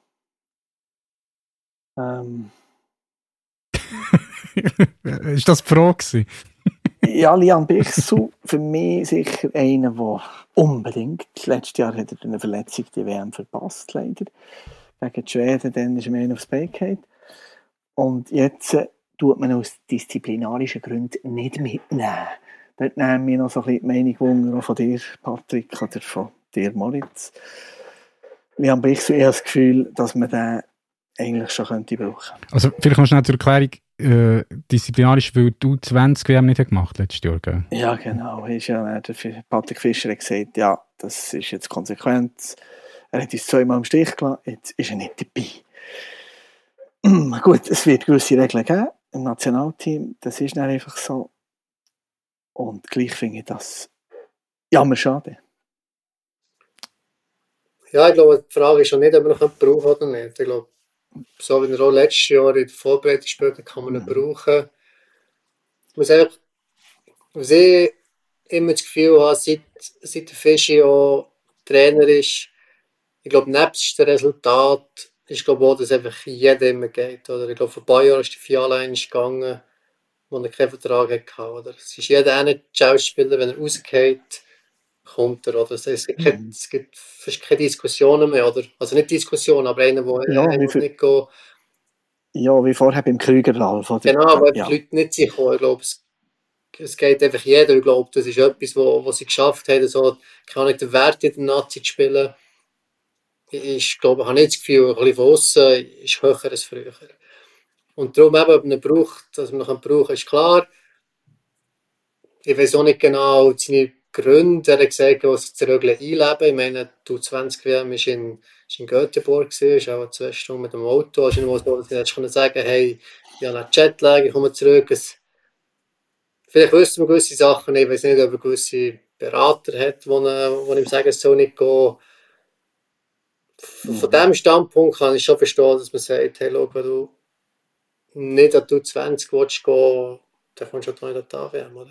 Ist das die Frage? Ja, Lian Bichsel, für mich sicher einer, der unbedingt, letztes Jahr hat er eine Verletzung die WM verpasst, leider. Gegen die Schweden, dann ist er mehr aufs Bein gefallen. Und jetzt tut man aus disziplinarischen Gründen nicht mitnehmen. Dort nehmen wir noch so ein bisschen die Meinung Wunder, auch von dir, Patrick, oder von dir, Moritz. Lian Bichsel, ich habe das Gefühl, dass man den eigentlich schon könnte brauchen. Also vielleicht noch schnell zur Erklärung, disziplinarisch, weil du 20 WM nicht gemacht letztes Jahr, gell? Ja, genau. Der Patrick Fischer hat gesagt, ja, das ist jetzt konsequent. Er hat uns 2-mal im Stich gelassen, jetzt ist er nicht dabei. Gut, es wird gewisse Regeln geben im Nationalteam, das ist dann einfach so. Und gleich finde ich das jammerschade. Ja, ich glaube, die Frage ist schon nicht, ob man noch brauchen oder nicht. Ich glaube, so wie er auch letztes Jahr in der Vorbereitung gespielt hat, kann man ihn brauchen. Ich muss einfach, was ich immer das Gefühl habe, seit der Fischi auch Trainer ist, ich glaube, nebst dem Resultat ist glaube auch, dass einfach jeder immer geht. Oder? Ich glaube, vor ein paar Jahren ist der Fiala gegangen, wo er keinen Vertrag hatte. Oder? Es ist jeder eine Schauspieler, wenn er rausgeht, kommt er. Oder? Es gibt fast keine Diskussionen mehr. Oder? Also nicht Diskussionen, aber einer, der nicht geht. Ja, wie vorher beim Krüger-Ralf. Genau, aber die Leute nicht sich kommen. Ich glaube, es geht einfach jeder. Ich glaube, das ist etwas, was sie geschafft haben, so, keine Ahnung, den Wert in der Nazi zu spielen. Ich glaube, ich habe nicht das Gefühl, ein bisschen von aussen ist höher als früher. Und darum eben, ob man ihn braucht, dass man ihn brauchen, ist klar. Ich weiß auch nicht genau seine Gründe. Er hat gesagt, er will sich zu Regeln einleben. Ich meine, die U20 WM war in Göteborg, ist auch 2 Stunden mit dem Auto. Es ist nicht so, dass ich jetzt sagen konnte, hey, ich habe einen Jetlag, ich komme zurück. Vielleicht wüsste man gewisse Sachen, ich weiß nicht, ob er gewisse Berater hat, wo ihm sagen, es soll nicht gehen. Von diesem Standpunkt kann ich schon verstehen, dass man sagt, hey, schau, wenn du nicht an die 20 willst gehen, dann kommst du auch nicht an die AWM, oder?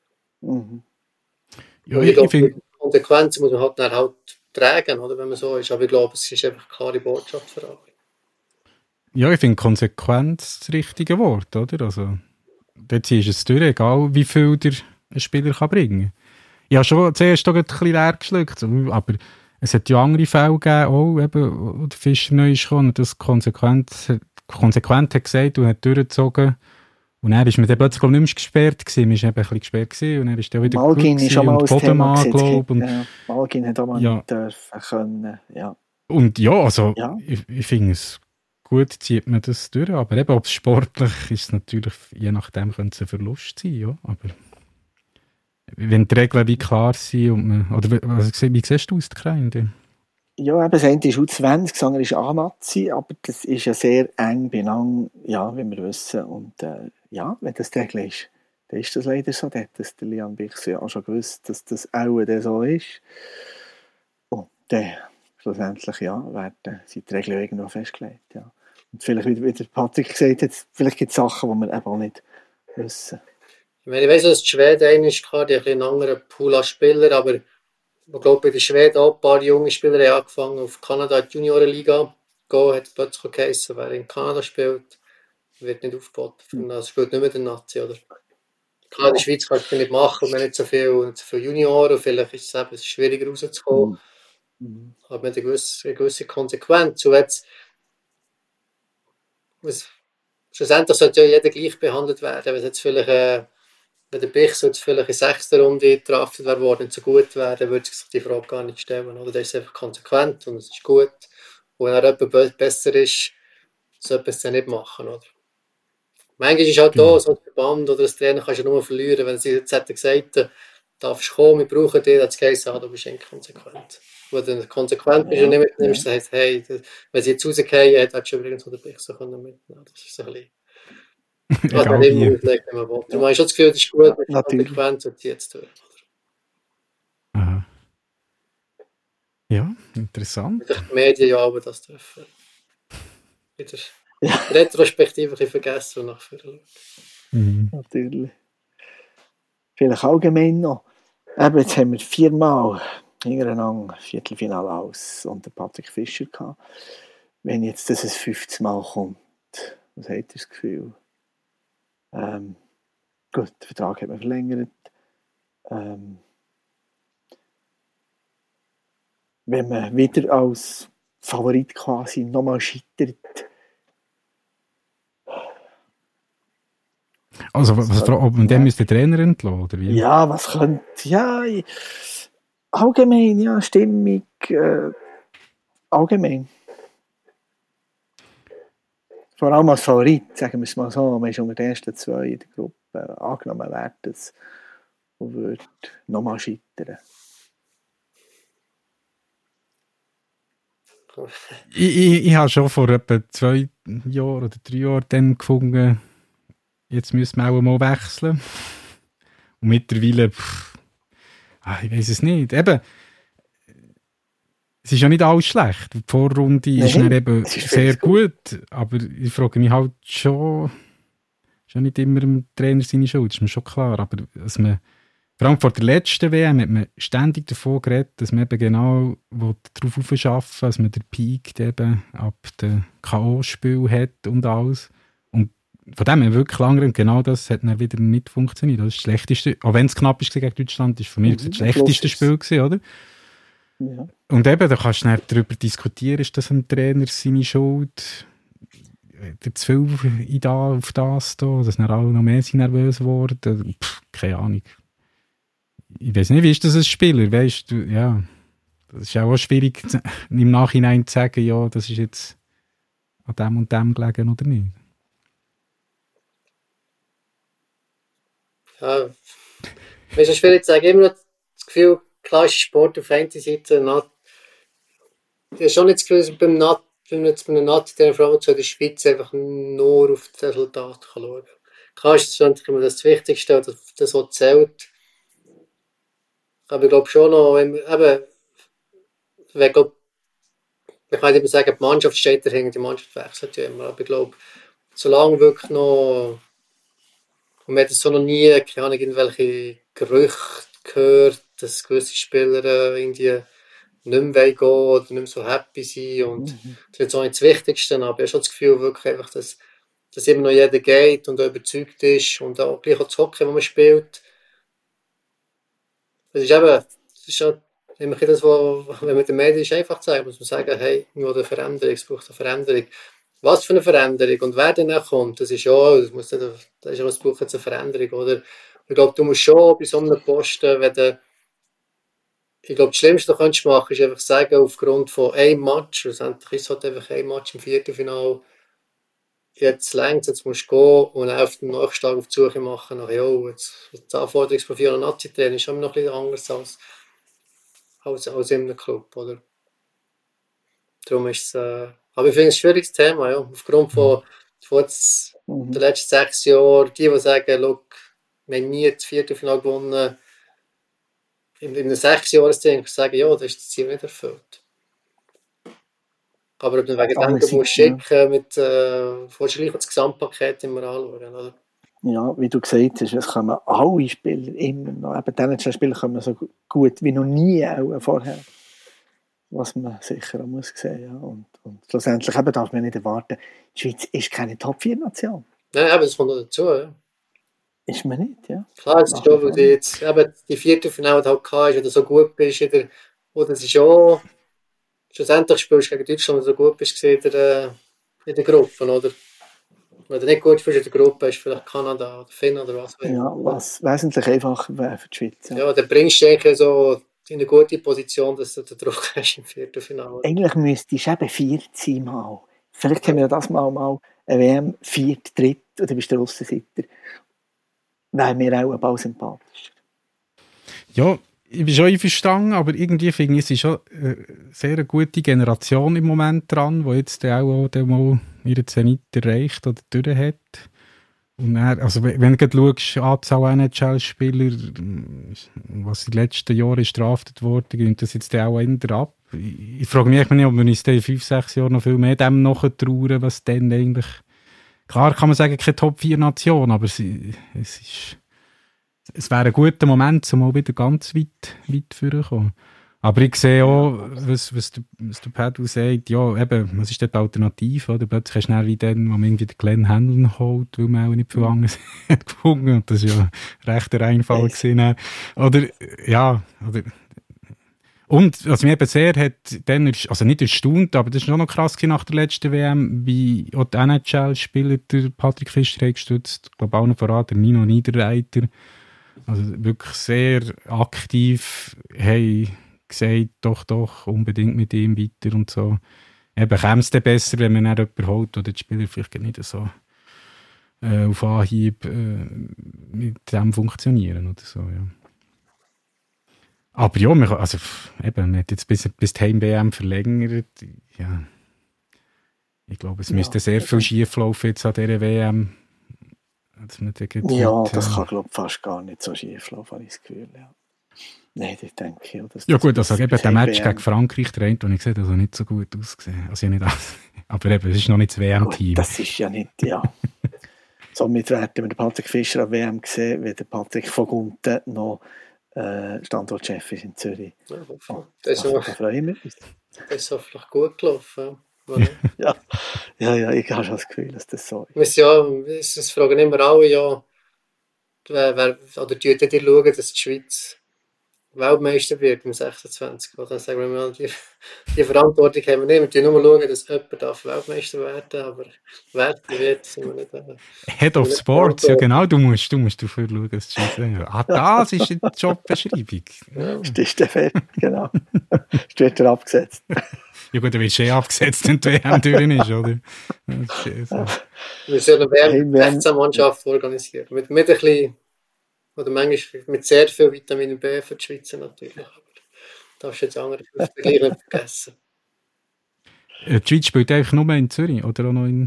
Ja, ich glaube, finde, die Konsequenzen muss man halt dann halt tragen, oder, wenn man so ist. Aber ich glaube, es ist einfach eine klare Botschaft für alle. ja, ich finde Konsequenz das richtige Wort, oder? Also, dort ist es durch, egal wie viel der ein Spieler kann bringen kann. Ich habe schon zuerst auch ein bisschen leer geschluckt, so, aber es hat ja andere Fälle gegeben, auch eben, wo der Fischer neu ist gekommen und das konsequent hat gesagt und hat durchgezogen. Und dann ist man dann plötzlich nicht mehr gesperrt gewesen. Man war eben ein bisschen gesperrt gewesen und dann ist der wieder Malgin gut ist schon mal und ein Thema Bodemann, glaube ich. ja, Malgin hat auch mal nicht dürfen können, ja. Und ja, also Ja. ich finde es gut, zieht man das durch, aber eben, ob es sportlich ist, natürlich, je nachdem könnte es ein Verlust sein, ja, aber wenn die Regeln wie klar sind und man, oder wie siehst du aus der Kreide? Ja, eben, das eine ist U20, das andere ist A-Nazi, aber das ist ja sehr eng beieinander, ja, wie wir wissen. Und ja, wenn das die Regel ist, dann ist das leider so. Da hat das der Lian Bichsel ja auch schon gewusst, dass das auch dann so ist. Und dann schlussendlich, ja, sind die Regeln irgendwo festgelegt, ja. Und vielleicht, wie der Patrick gesagt hat, vielleicht gibt es Sachen, die wir eben auch nicht wissen. Ich meine, ich weiss, dass die Schweden einen ist, die haben ein bisschen einen anderen Pool an Spielern, aber ich glaube, bei den Schweden auch ein paar junge Spieler haben angefangen, auf Kanada in die Juniorenliga zu gehen, hat plötzlich geheißen, wer in Kanada spielt, wird nicht aufgeboten. Also spielt nicht mehr der Nazi, oder? Klar, in der Schweiz kannst du nicht machen, wir haben nicht so viele Junioren, vielleicht ist es eben schwieriger rauszukommen. Aber mit einer gewissen Konsequenz. Und jetzt, schlussendlich sollte ja jeder gleich behandelt werden. Wenn jetzt vielleicht, wenn der Bichsel jetzt vielleicht in der 6. Runde gedraftet wäre worden und so gut wäre, dann würde sich die Frage gar nicht stellen. Oder? Das ist einfach konsequent und es ist gut. Und wenn er jemand besser ist, sollte es dann nicht machen. Oder? Manchmal ist halt da, so ein Verband oder das Trainer kannst du nur verlieren, wenn sie jetzt hätten gesagt, darfst du kommen, wir brauchen dich, dann hat es geheißen, du bist inkonsequent. Wenn du konsequent bist und nicht mitnimmst, dann heißt hey, wenn sie jetzt rausgehen, hättest du übrigens den Bichsel mitnehmen können. Das ist so ein bisschen... Egal wie. Du meinst schon das Gefühl, das ist gut, mit Konsequenz und jetzt durch. Aha. Ja, interessant. Die Medien ja aber das dürfen. Wieder retrospektiv ein bisschen vergessen und nachher schauen. Natürlich. Vielleicht allgemein noch. Eben, jetzt haben wir 4-mal hintereinander Viertelfinale aus unter Patrick Fischer gehabt. Wenn jetzt das ein 5. Mal kommt, was habt ihr das Gefühl? Gut, der Vertrag hat man verlängert. Wenn man wieder als Favorit quasi nochmal scheitert. Also, ob man dem müsste den Trainer entlassen, oder wie? Ja, was könnte... Ja, allgemein, ja, Stimmung... allgemein. Vor allem als Favorit, sagen wir es mal so, man ist unter den ersten 2 in der Gruppe, angenommen wird es und würde nochmal scheitern. Ich habe schon vor etwa 2 Jahren oder 3 Jahren dann gefunden, jetzt müssen wir auch mal wechseln. Und mittlerweile, ich weiß es nicht. Eben, es ist ja nicht alles schlecht. Die Vorrunde ist dann eben sehr gut, aber ich frage mich halt schon, ist ja nicht immer dem Trainer seine Schuld, das ist mir schon klar. Aber dass man, vor allem vor der letzten WM hat man ständig davon geredet, dass man eben genau darauf aufschaffen will, dass man den Peak eben ab dem K.O.-Spiel hat und alles. Und von dem her wirklich lange, und genau das hat dann wieder nicht funktioniert. Das ist das schlechteste, auch wenn es knapp ist gegen Deutschland, ist von mir das schlechteste Spiel gewesen, oder? Ja. Und eben, da kannst du dann darüber diskutieren, ist das ein Trainer seine Schuld? Der zu viel auf das da, dass dann alle noch mehr nervös wurden? Keine Ahnung. Ich weiß nicht, wie ist das als Spieler? Weißt du, ja, das ist auch schwierig im Nachhinein zu sagen, ja, das ist jetzt an dem und dem gelegen oder nicht. Ja, es ist schwierig zu sagen. Immer noch das Gefühl, klar ist Sport auf einer Seite. Ich habe schon nicht das Gefühl, beim Nazi, der vor allem in der Schweiz einfach nur auf das Resultat schauen kann. Klar ist das immer das Wichtigste, das was zählt. Aber ich glaube schon noch, wenn ich kann nicht immer sagen, die Mannschaft steht dahinter, die Mannschaft wechselt ja immer. Aber ich glaube, solange wirklich noch, und man hat es so noch nie, keine Ahnung, irgendwelche Gerüchte gehört, dass gewisse Spieler irgendwie nicht mehr gehen oder nicht mehr so happy sind. Und das ist jetzt auch nicht das Wichtigste, aber ich habe schon das Gefühl, wirklich einfach, dass immer noch jeder geht und auch überzeugt ist und auch gleich auch das Hockey, das man spielt. Das ist schon immer das, was wenn mit den Medien ist einfach zu sagen, muss man sagen, hey, ich will eine Veränderung, es braucht eine Veränderung. Was für eine Veränderung und wer dann kommt, das ist ja, es braucht jetzt eine Veränderung, oder? Ich glaube, du musst schon bei so einem Posten, ich glaube, das Schlimmste, was du machen könntest, ist einfach sagen, aufgrund von einem Match, schlussendlich ist es halt einfach ein Match im Viertelfinale, jetzt längst, jetzt musst du gehen und dann auf den nächsten Tag auf die Suche machen nach, jetzt das Anforderungsprofil an Nazi-Trainer ist immer noch ein bisschen anders als in einem Club, oder? Darum ist es, aber ich finde es ein schwieriges Thema, ja, aufgrund von den letzten 6 Jahren, die sagen, look, wir haben nie das Viertelfinale gewonnen, in einem 6-Jahres-Ding sagen, ja, das ist das Ziel nicht erfüllt. Aber ob du wegen dem musst schicken, willst du gleich das Gesamtpaket immer anschauen, oder? Ja, wie du gesagt hast, es kommen alle Spieler immer noch, eben diese Spieler kommen so gut wie noch nie auch vorher, was man sicher auch muss sehen, ja. Und schlussendlich eben darf man nicht erwarten, die Schweiz ist keine Top-4-Nation. Nein, aber das kommt noch dazu, ja. Ist man nicht, ja. Klar, es ist schon, weil du jetzt eben die Viertelfinale halt gehabt, wenn du so gut bist, oder es ist auch, schlussendlich spielst du gegen Deutschland, wenn du so gut bist, in der Gruppe, oder? Wenn du nicht gut bist in der Gruppe, ist vielleicht Kanada oder Finnland oder was. Ja, was wesentlich einfacher wäre für die Schweiz. Ja, dann bringst du dich so in eine gute Position, dass du den Druck hast im Viertelfinale. Eigentlich müsstest du eben 4 sein mal. Vielleicht haben wir das mal eine WM 4, 3 oder bist du der Aussenseiter. Wäre mir auch ein Ball sympathisch. Ja, ich bin schon einverstanden, aber irgendwie finde ich, es ist schon eine sehr gute Generation im Moment dran, die jetzt auch mal ihren Zenit erreicht oder durch hat. Und dann, also wenn du schaust, Anzahl NHL-Spieler, was in den letzten Jahren ist draftet wurde, geht das jetzt auch eher ab. Ich frage mich nicht, ob wir uns in 5-6 Jahren noch viel mehr dem nachtrauen, was dann eigentlich... Klar kann man sagen, keine Top-4-Nation, aber es wäre ein guter Moment, um mal wieder ganz weit vorzukommen. Aber ich sehe auch, was der Pedro sagt, ja, eben, was ist die Alternative? Oder? Plötzlich hast du schnell wie dann, wo man irgendwie den Glenn Hanlon holt, weil man auch nicht viel anderes hat gefunden. Und das war ja ein rechter Einfall gewesen. Oder, ja, oder... Und was mich eben sehr hat, dann, also nicht erstaunt, aber das ist schon noch krass nach der letzten WM, wie auch die NHL-Spieler der Patrick Fischer hat gestützt. Ich glaube auch noch voran der Nino Niederreiter. Also wirklich sehr aktiv, hey, gesagt, doch, unbedingt mit ihm weiter und so. Eben käme es dann besser, wenn man dann jemanden holt, oder die Spieler vielleicht nicht so auf Anhieb mit dem funktionieren oder so, ja. Aber ja, man hat jetzt bis die Heim-WM verlängert. Ja. Ich glaube, es müsste sehr viel schieflaufen jetzt an dieser WM. Das kann, glaube ich, fast gar nicht so schieflaufen, habe ich das Gefühl. Ja. Nein, ich denke ja, dass ja gut, also eben der Match gegen Frankreich, der eine, den ich sehe, hat also nicht so gut ausgesehen. Also nicht alles. Aber eben, es ist noch nicht das WM-Team. Das ist ja nicht, ja. Somit werden wir den Patrick Fischer an WM gesehen, wie der Patrick von Gunten noch Standortchef ist in Zürich. Ja, das ist auch vielleicht gut gelaufen. Ja, ich habe schon das Gefühl, dass das so ist. Es fragen immer alle, ja, oder die schauen, dass die Schweiz Weltmeister wird im 26. Dann sagen wir mal, die Verantwortung haben wir nicht. Wir schauen nur, dass jemand Weltmeister werden darf, aber werden wird, sind wir nicht. Head of Sports, ja genau, du musst dafür schauen, dass die Schweiz... das ist die Jobbeschreibung. Ja. Das ist der Fett, genau. Das wird er abgesetzt. Ja gut, dann wird es abgesetzt, wenn die WM durch ist, oder? Wir sollen eine WM-Mannschaft organisieren. Mit ein bisschen... Oder manchmal mit sehr viel Vitamin B für die Schweizer natürlich. Aber darfst du jetzt andere gleich nicht vergessen. Die Schweiz spielt einfach nur in Zürich oder auch noch in...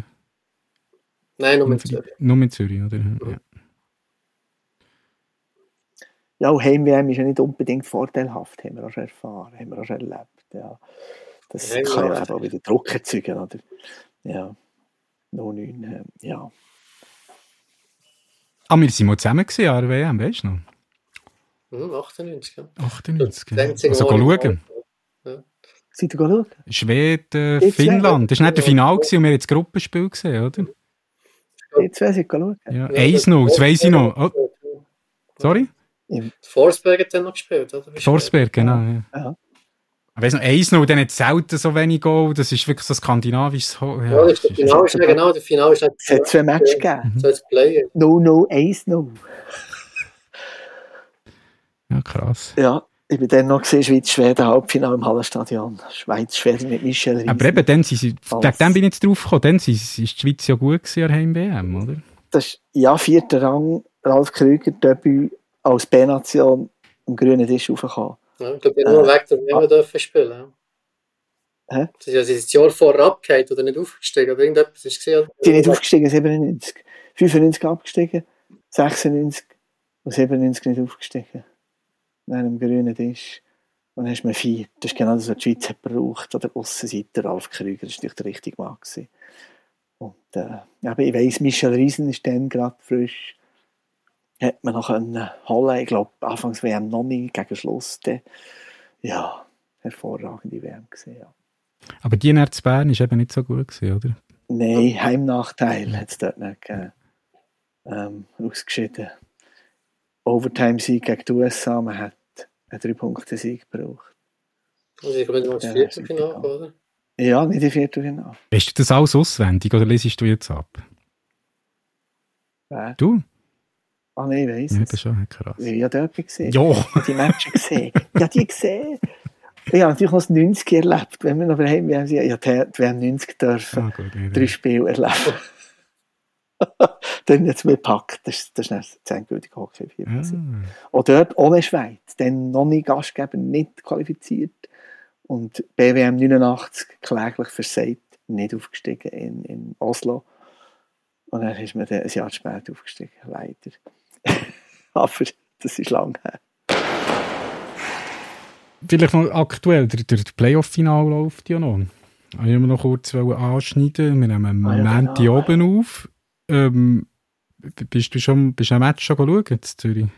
Nein, nur in Zürich. Nur in Zürich, oder? Ja. Ja, und Heim-WM ist ja nicht unbedingt vorteilhaft, haben wir auch schon erfahren, haben wir auch schon erlebt. Ja. Das Heim- kann ja eben auch wieder Druck erzeugen, oder? Ja, 09, ja. Ah, wir sind mal zusammen gewesen an der WM, weißt du noch? 98, ja. 98, ja. Das einzige Also Mal schauen. Seid ihr schauen? Schweden, Die zwei- Finnland. Das war nicht der Finale gewesen und wir haben das Gruppenspiel gesehen, oder? Die zwei sind schauen. Ja, 1-0, das weiss ich noch. Oh, sorry? Forsberg hat dann noch gespielt, oder? Forsberg, genau. Ja. Ja. Ich weiss noch, 1-0, dann hat es selten so wenig Goal. Das ist wirklich so skandinavisches. Ja, das ist der Finale, ja, genau. Der Finale ist Es hat 2 Matches gegeben. So als Player. 0-0, 1-0. Ja, krass. Ja, ich bin dann noch gesehen, Schweiz-Schweden, Halbfinale im Hallenstadion. Schweiz-Schweden mit Michel Riesen. Aber eben, dann sind sie, wegen dem bin ich jetzt drauf gekommen, dann ist die Schweiz ja gut gewesen an der Heim-WM, oder? Das ist, ja, 4. Rang, Ralf Krüger, Debüt als B-Nation am grünen Tisch raufgekommen. Ja, ich glaube, nur weg der WM dürfen spielen. Ja. Hä? Das ist ja das Jahr vorher abgehakt oder nicht aufgestiegen, oder irgendetwas ist gesehen. Die sind nicht aufgestiegen, 97. 95 abgestiegen, 96 und 97 nicht aufgestiegen. Dann am grünen Tisch. Und dann hast du 4. Das ist genau das, was die Schweiz hat gebraucht. Oder Aussenseiter Ralf Krüger, das war natürlich der richtige Mann gewesen. Und aber ich weiss, Michel Riesen ist dann gerade frisch. Hätte man noch holen, ich glaube, Anfangs WM noch nicht, gegen Schluss. Dann, ja, hervorragende WM gesehen. Ja. Aber die in Bern war eben nicht so gut gewesen, oder? Nein, Heimnachteil hat es dort nicht gegeben. Ausgeschieden. Overtime-Sieg gegen die USA, man hat einen 3-Punkte-Sieg gebraucht. Also ich glaube, du machst das Viertelfinale, oder? Ja, nicht im Viertelfinale. Weißt du das alles auswendig oder lesest du jetzt ab? Wer? Du? Ah nein, ich weiss Ja, es. das ist schon krass. Ich habe ja dort gesehen. Ja! Ich habe die Matches gesehen. Ja, die gesehen. Ich habe natürlich noch das 90 erlebt. Wenn wir noch daheim waren, ich habe die WM 90 dürfen. Ah, gut, ja, 3 Spiele erleben. Dann jetzt mit Pack. Das ist das endgültige Hockey. Ah. Und dort ohne Schweiz. Dann noch nicht Gastgeber, nicht qualifiziert. Und BWM 89 kläglich versagt, nicht aufgestiegen in Oslo. Und dann ist man dann ein Jahr später aufgestiegen, leider. Aber das ist lang her. Vielleicht noch aktuell, der Playoff-Final läuft ja noch. Ich wollte noch kurz anschneiden. Wir nehmen Momente genau. oben auf. Bist du ein Match schon schauen in Zürich?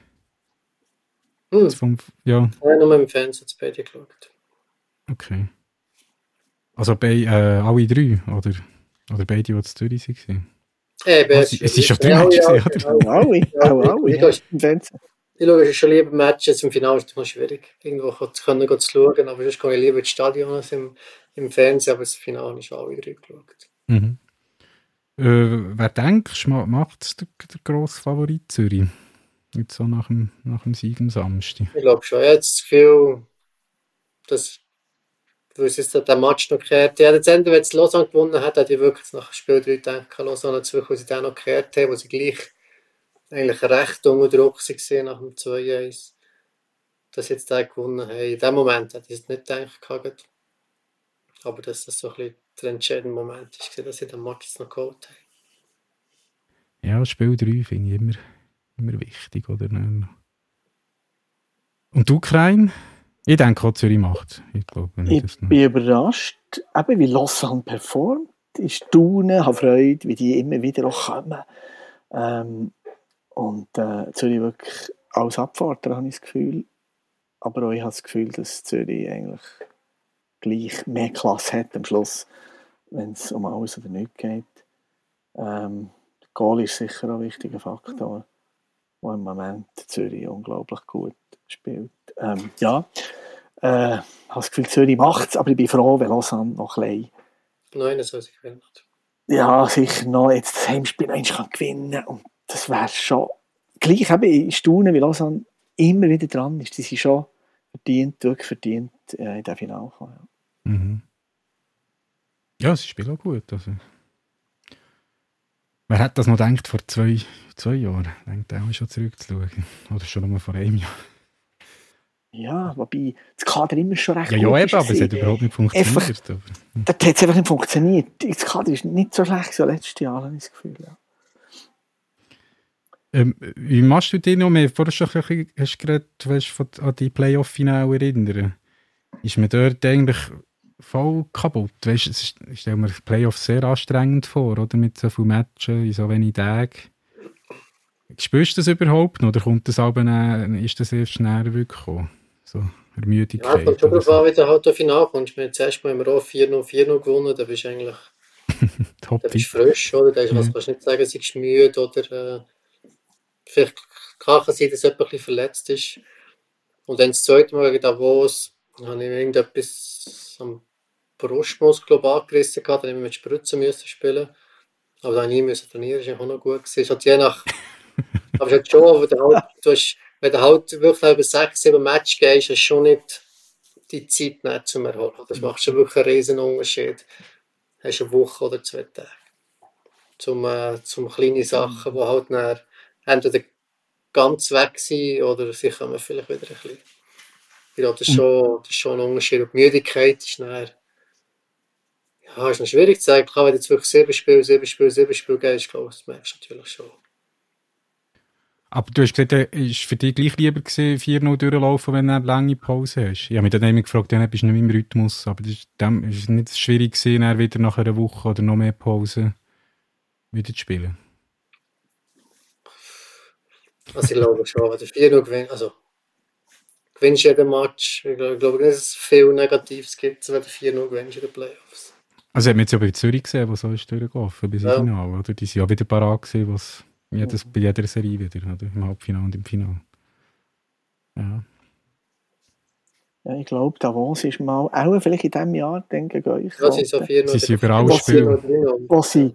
Ja. Ich habe nur mit dem Fernseher zu beide geschaut. Okay. Also bei alle 3, oder beide, die in Zürich waren? Es ist schon 3 Matches, oder? Alle. Ich schaue schon lieber Matches, im Finale ist es noch schwierig, irgendwo zu schauen, aber sonst gehe ich lieber ins Stadion als im Fernsehen, aber das Finale ist alle 3 geschaut. Mhm. Wer denkst du, macht der grosse Favorit Zürich? Jetzt so nach dem Sieg am Samstag. Ich glaube schon. Ich habe das Gefühl, dass der Match noch gekehrt hat. Jetzt Ende, wenn es Lausanne gewonnen hat, hätte ich wirklich nach Spiel 3 gedacht, Lausanne 2, wo sie dann noch gekehrt haben, wo sie gleich eigentlich recht unter Druck waren nach dem 2-1. Dass sie jetzt den gewonnen haben. In dem Moment hätte ich es nicht gedacht. Aber dass das so ein bisschen der entscheidende Moment ist, dass sie den Match jetzt noch geholt haben. Ja, Spiel 3 finde ich immer wichtig, oder? Und die Ukraine? Ich denke auch, Zürich macht. Ich glaube nicht, Ich bin überrascht, eben wie Lausanne performt. Ich staune, habe Freude, wie die immer wieder auch kommen. Und Zürich wirklich alles abfordern, habe ich das Gefühl. Aber auch ich habe das Gefühl, dass Zürich eigentlich gleich mehr Klasse hat am Schluss, wenn es um alles oder nichts geht. Der Goal ist sicher ein wichtiger Faktor, der im Moment Zürich unglaublich gut spielt. Ich habe das Gefühl, Zürich macht es, aber ich bin froh, wenn Lausanne noch ein bisschen 29 gewinnen hat. ja, sicher noch jetzt das Heimspiel kann gewinnen und das wäre schon gleich eben in Staunen, wie Lausanne immer wieder dran ist. Die sind schon wirklich verdient in diesem Finale gekommen. Ja. Mhm. Ja, sie spielen auch gut. Also. Wer hat das noch gedacht vor 2 Jahren? Denkt auch schon zurückzuschauen. Oder schon einmal vor einem Jahr. Ja, wobei das Kader immer schon recht gut gut ist. Ja, aber es hat überhaupt nicht funktioniert. Das hat es einfach nicht funktioniert. Das Kader ist nicht so schlecht wie letztes Jahr, habe ich das Gefühl. Ja. Wie machst du dich noch mehr? Vorher schon ein bisschen, hast du geredet, an die Playoff-Finale erinnern. Ist man dort eigentlich voll kaputt? Weißt, ich stelle mir Playoffs sehr anstrengend vor, oder? Mit so vielen Matches in so wenig Tagen. Spürst du das überhaupt noch? Oder kommt das aber ist das erst schnell wirklich gekommen? So Ermüdigkeit? Ja, kommt schon darauf an, wie du halt auf Finale kommst. Wir haben zuerst mal im Raw 4-0 gewonnen, da bist du eigentlich da bist frisch, oder? Da kannst du nicht sagen, du bist müde oder vielleicht kann es sein, dass jemand ein bisschen verletzt ist. Und dann das zweite Mal gegen Davos habe ich irgendetwas am Brustmuskel angerissen gehabt, dann musste ich mit Spritzen spielen. Aber dann nie trainieren, das war auch noch gut. Es ist halt je nach... Aber es ist schon, wenn du halt wirklich über 6-7 Matches gehst, hast du schon nicht die Zeit nicht zum Erholen. Das macht schon wirklich einen riesen Unterschied. Du hast eine Woche oder 2 Tage. Zum kleine Sachen, die halt dann entweder ganz weg sind oder sie kommen vielleicht wieder ein bisschen. Ja, das ist schon ein Unterschied. Und die Müdigkeit ist dann... Ja, ist noch schwierig zu sagen. Klar, wenn du jetzt wirklich 7 Spiele gehst, glaube ich, das merkst du natürlich schon. Aber du hast gesagt, es war für dich gleich lieber gewesen, 4-0 durchlaufen, wenn du eine lange Pause hast. Ich habe mich dann immer gefragt, dann bist du nicht mehr im Rhythmus. Aber es war nicht schwierig gewesen, dann wieder nach einer Woche oder noch mehr Pause wieder zu spielen. Also ich glaube schon, wenn du 4-0 gewinnst, also gewinnst jeden Match. Ich glaube nicht, dass es viel Negatives gibt, wenn du 4-0 gewinnst in den Playoffs. Also hat man jetzt ja bei Zürich gesehen, wo so ist durchgelaufen bis ins Finale, oder? Die sind ja wieder parat gewesen, was bei jeder Serie wieder, oder? Im Halbfinale und im Finale. Ja. Ja, ich glaube, Davos ist mal, auch vielleicht in diesem Jahr, denke ich. Ja, sie sind so 4-0. Sie sind überall spielen. Wo sie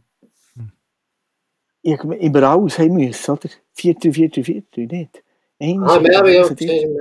über alles haben müssen, oder? 4-3, nicht? Mehr aber ja.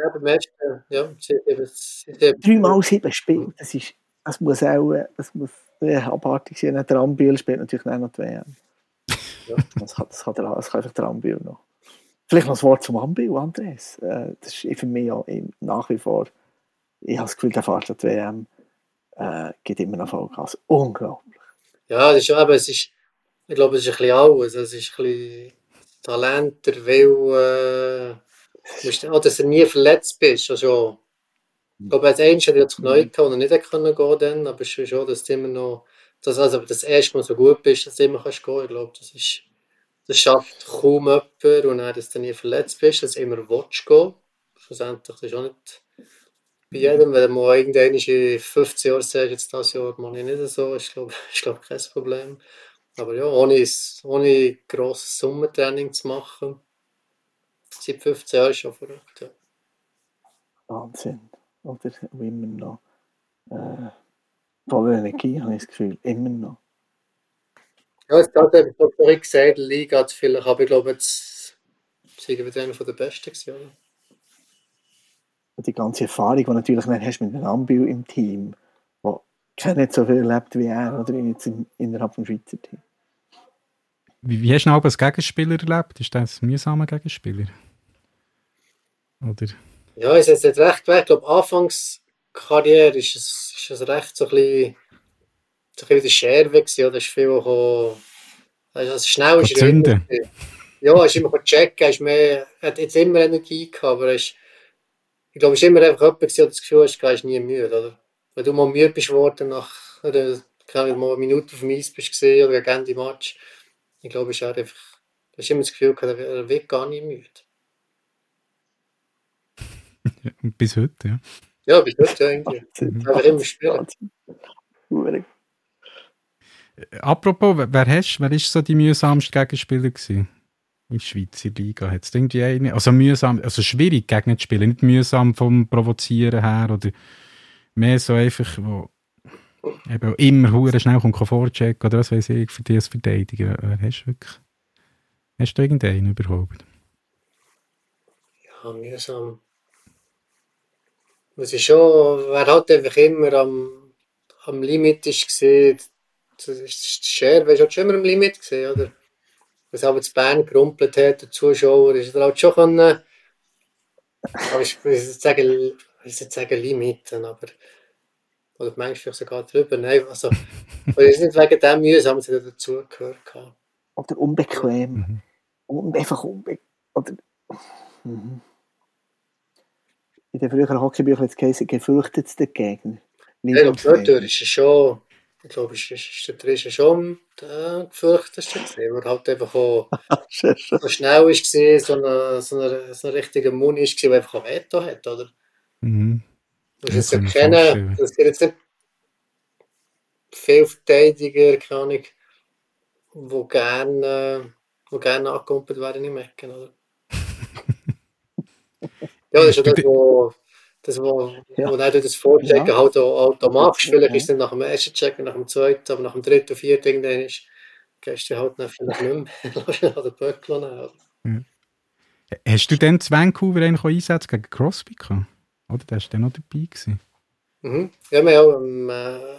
3x7 Spiele, das muss abartig sein. Der Trambiel spielt natürlich auch noch die WM. Ja, das kann einfach der Ambil noch. Vielleicht noch ein Wort zum Ambil, Andres. Das ist für mich auch nach wie vor, ich habe das Gefühl, der Fahrt der WM gibt immer noch Vollgas. Unglaublich. Ja, das ist, aber ich glaube, es ist ein bisschen alles. Es ist ein bisschen Talent, der Wille, dass du nie verletzt bist. Also, ich glaube, als Einstein hat es neu gehabt und er nicht gehen konnte, aber es ist schon, dass du immer noch, dass das erste Mal so gut bist, dass du immer gehen kannst. Ich glaube, das schafft kaum jemand und dann, dass du nie verletzt bist, dass du immer willst gehen. Schlussendlich, das ist auch nicht bei jedem, wenn du mal irgendwann in 15 Jahren sagst, jetzt das Jahr mache ich nicht so, ist glaube kein Problem. Aber ja, ohne grosses Sommertraining zu machen, seit 15 Jahren ist schon verrückt. Ja. Wahnsinn. Oder immer noch voller Energie, habe ich das Gefühl. Immer noch. Ja, es hat eben, wie gesagt, die Liga hat vielleicht, aber ich glaube, jetzt sind wir wieder einer der Besten gewesen, oder? Die ganze Erfahrung, die natürlich nicht hast mit einem Ambil im Team, der nicht so viel erlebt wie er, oder jetzt innerhalb des Schweizer Teams. Wie hast du noch als Gegenspieler erlebt? Ist das ein mühsamer Gegenspieler? Oder? Ja, es ist jetzt recht weg. Ich glaube, Anfangskarriere ist es recht so ein bisschen wie der Scherwe gewesen, oder? Es ist viel also schnell ist er ja, ist immer checken, hat jetzt immer Energie gehabt, aber ich glaube, es ist immer einfach jemand gewesen, der das Gefühl hast, du bist nie müde, oder? Wenn du mal müde bist worden, mal eine Minute auf dem Eis bist gesehen oder gegen Ende Match, ich glaube, es ist einfach, du hast immer das Gefühl gehabt, er wird gar nicht müde. Ja, bis heute, ja. Ja, bis heute, ja, irgendwie. Aber immer spielen. Apropos, wer war so die mühsamste Gegenspieler gewesen? In der Schweizer Liga hat es irgendwie eine, also mühsam, also schwierig gegen zu spielen, nicht mühsam vom Provozieren her oder mehr so einfach, wo eben immer hure schnell vorchecken oder was weiß ich, für dich als Verteidiger. Hast du irgendeinen überhaupt? Ja, mühsam. Es ist schon, wer halt einfach immer am Limit ist gesehen, das ist Scherbe, ist halt schon immer am Limit gesehen, oder? Was aber zu Bern gerumpelt hat, der Zuschauer, ist er halt schon können, aber ich will jetzt sagen Limiten, aber oder manchmal vielleicht sogar drüber, nein, also ist nicht wegen dem mühsam, es hat dazugehört. Oder unbequem. Und einfach Oder, mhm. In den früheren Hockeybüchern hat es geheißen, gefürchtetster Gegner. Ja, und dort ist es schon, ich glaube, ist der Trisch schon der gefürchtetste gewesen, weil er halt einfach auch so schnell war, so ein richtiger Muni war, der einfach auch Veto hat, oder? Mhm. Du musst Ja, jetzt kann ich mir erkennen, vorstellen. dass es jetzt nicht viele Verteidiger, keine Ahnung, die gerne angekumpelt werden im Ecken, oder? Ja, das ist ja wo dann das Vorchecken Ja. halt auch automatisch, Ja. vielleicht ist es nicht nach dem ersten Checken, nach dem zweiten, aber nach dem dritten, vierten, irgendwann gehst du halt dann vielleicht nicht mehr, lass ihn an den Böckel nehmen. Hast du dann zu Vancouver eigentlich auch Einsätze gegen Crosby gehabt? Oder? Der war dann noch dabei gewesen. Mhm. Ja, wir haben auch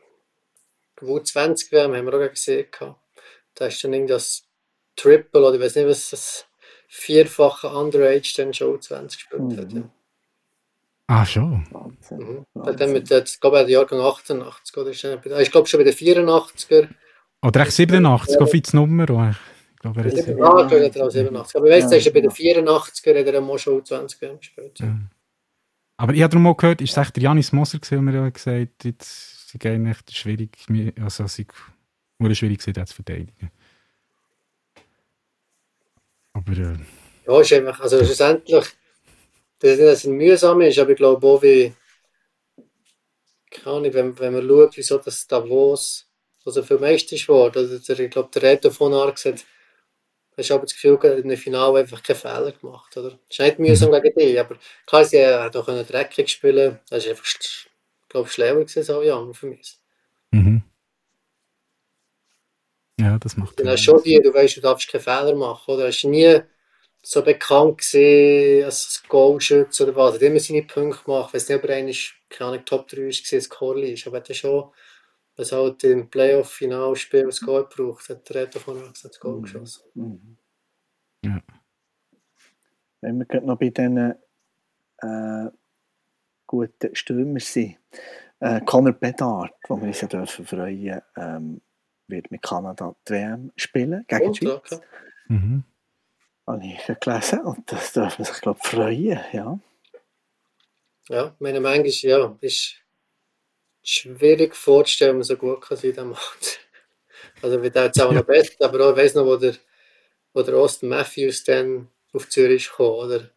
U20 WM haben wir auch gesehen gehabt. Da ist dann irgendwie das Triple oder ich weiß nicht, was das vierfache Underage dann schon U20 gespielt hat. Ja. Ah, schon? Wahnsinn. Dann mit der, ich glaube, der Jahrgang 88 oder ist ich glaube schon bei den 84er. Oder echt 87, auf die Nummer auch. Ich glaube, er hat Ich glaube, er auch 87. Aber ich weiss, er ist bei den 84er, hat er auch schon U20 WM gespielt. Ja. Aber ich habe darum auch gehört, ist es echt der Janis Moser gewesen, der mir ja gesagt hat, jetzt sei eigentlich schwierig, also es sei schwierig gewesen, das zu verteidigen. Aber ja, ist einfach, also schlussendlich, dass es mühsam ist, aber ich glaube auch, wie, keine Ahnung, wenn man schaut, wieso das Davos so viel Meister ist geworden, also ich glaube, der Reto von Arx hat, hast du aber das Gefühl, er hat in dem Finale einfach keinen Fehler gemacht, oder? Es ist nicht mühsam gegen dich, aber klar, sie hat auch dreckig spielen, das ist einfach, glaube ich, schlauer gewesen als alle anderen für mich. mhm. Ja, das macht Dann hast du schon die, du weißt, du darfst keinen Fehler machen, oder? Hast du nie so bekannt gesehen als Goalschütze oder was. Er hat immer seine Punkte gemacht, wenn es nicht über einen ist, keine Ahnung, Top 3 war, das Corley ist. Aber er hat schon, was halt im Playoff-Finalspiel das Goal gebraucht hat, der davon das Goal geschossen. Ja. Wenn wir gerade noch bei diesen guten Stürmer sind, Connor Bedard, wo wir uns ja dürfen freuen, wird mit Kanada die WM spielen gegen die Schweiz. Okay. Mhm. Habe ich gelesen und das darf man sich, glaube ich, freuen. Ja. Ja, meine Meinung ist, ja, ist schwierig vorzustellen, wie man so gut kann sein kann. Also wird jetzt auch noch besser, aber auch, ich weiss noch, wo der Austin Matthews dann auf Zürich kam, oder?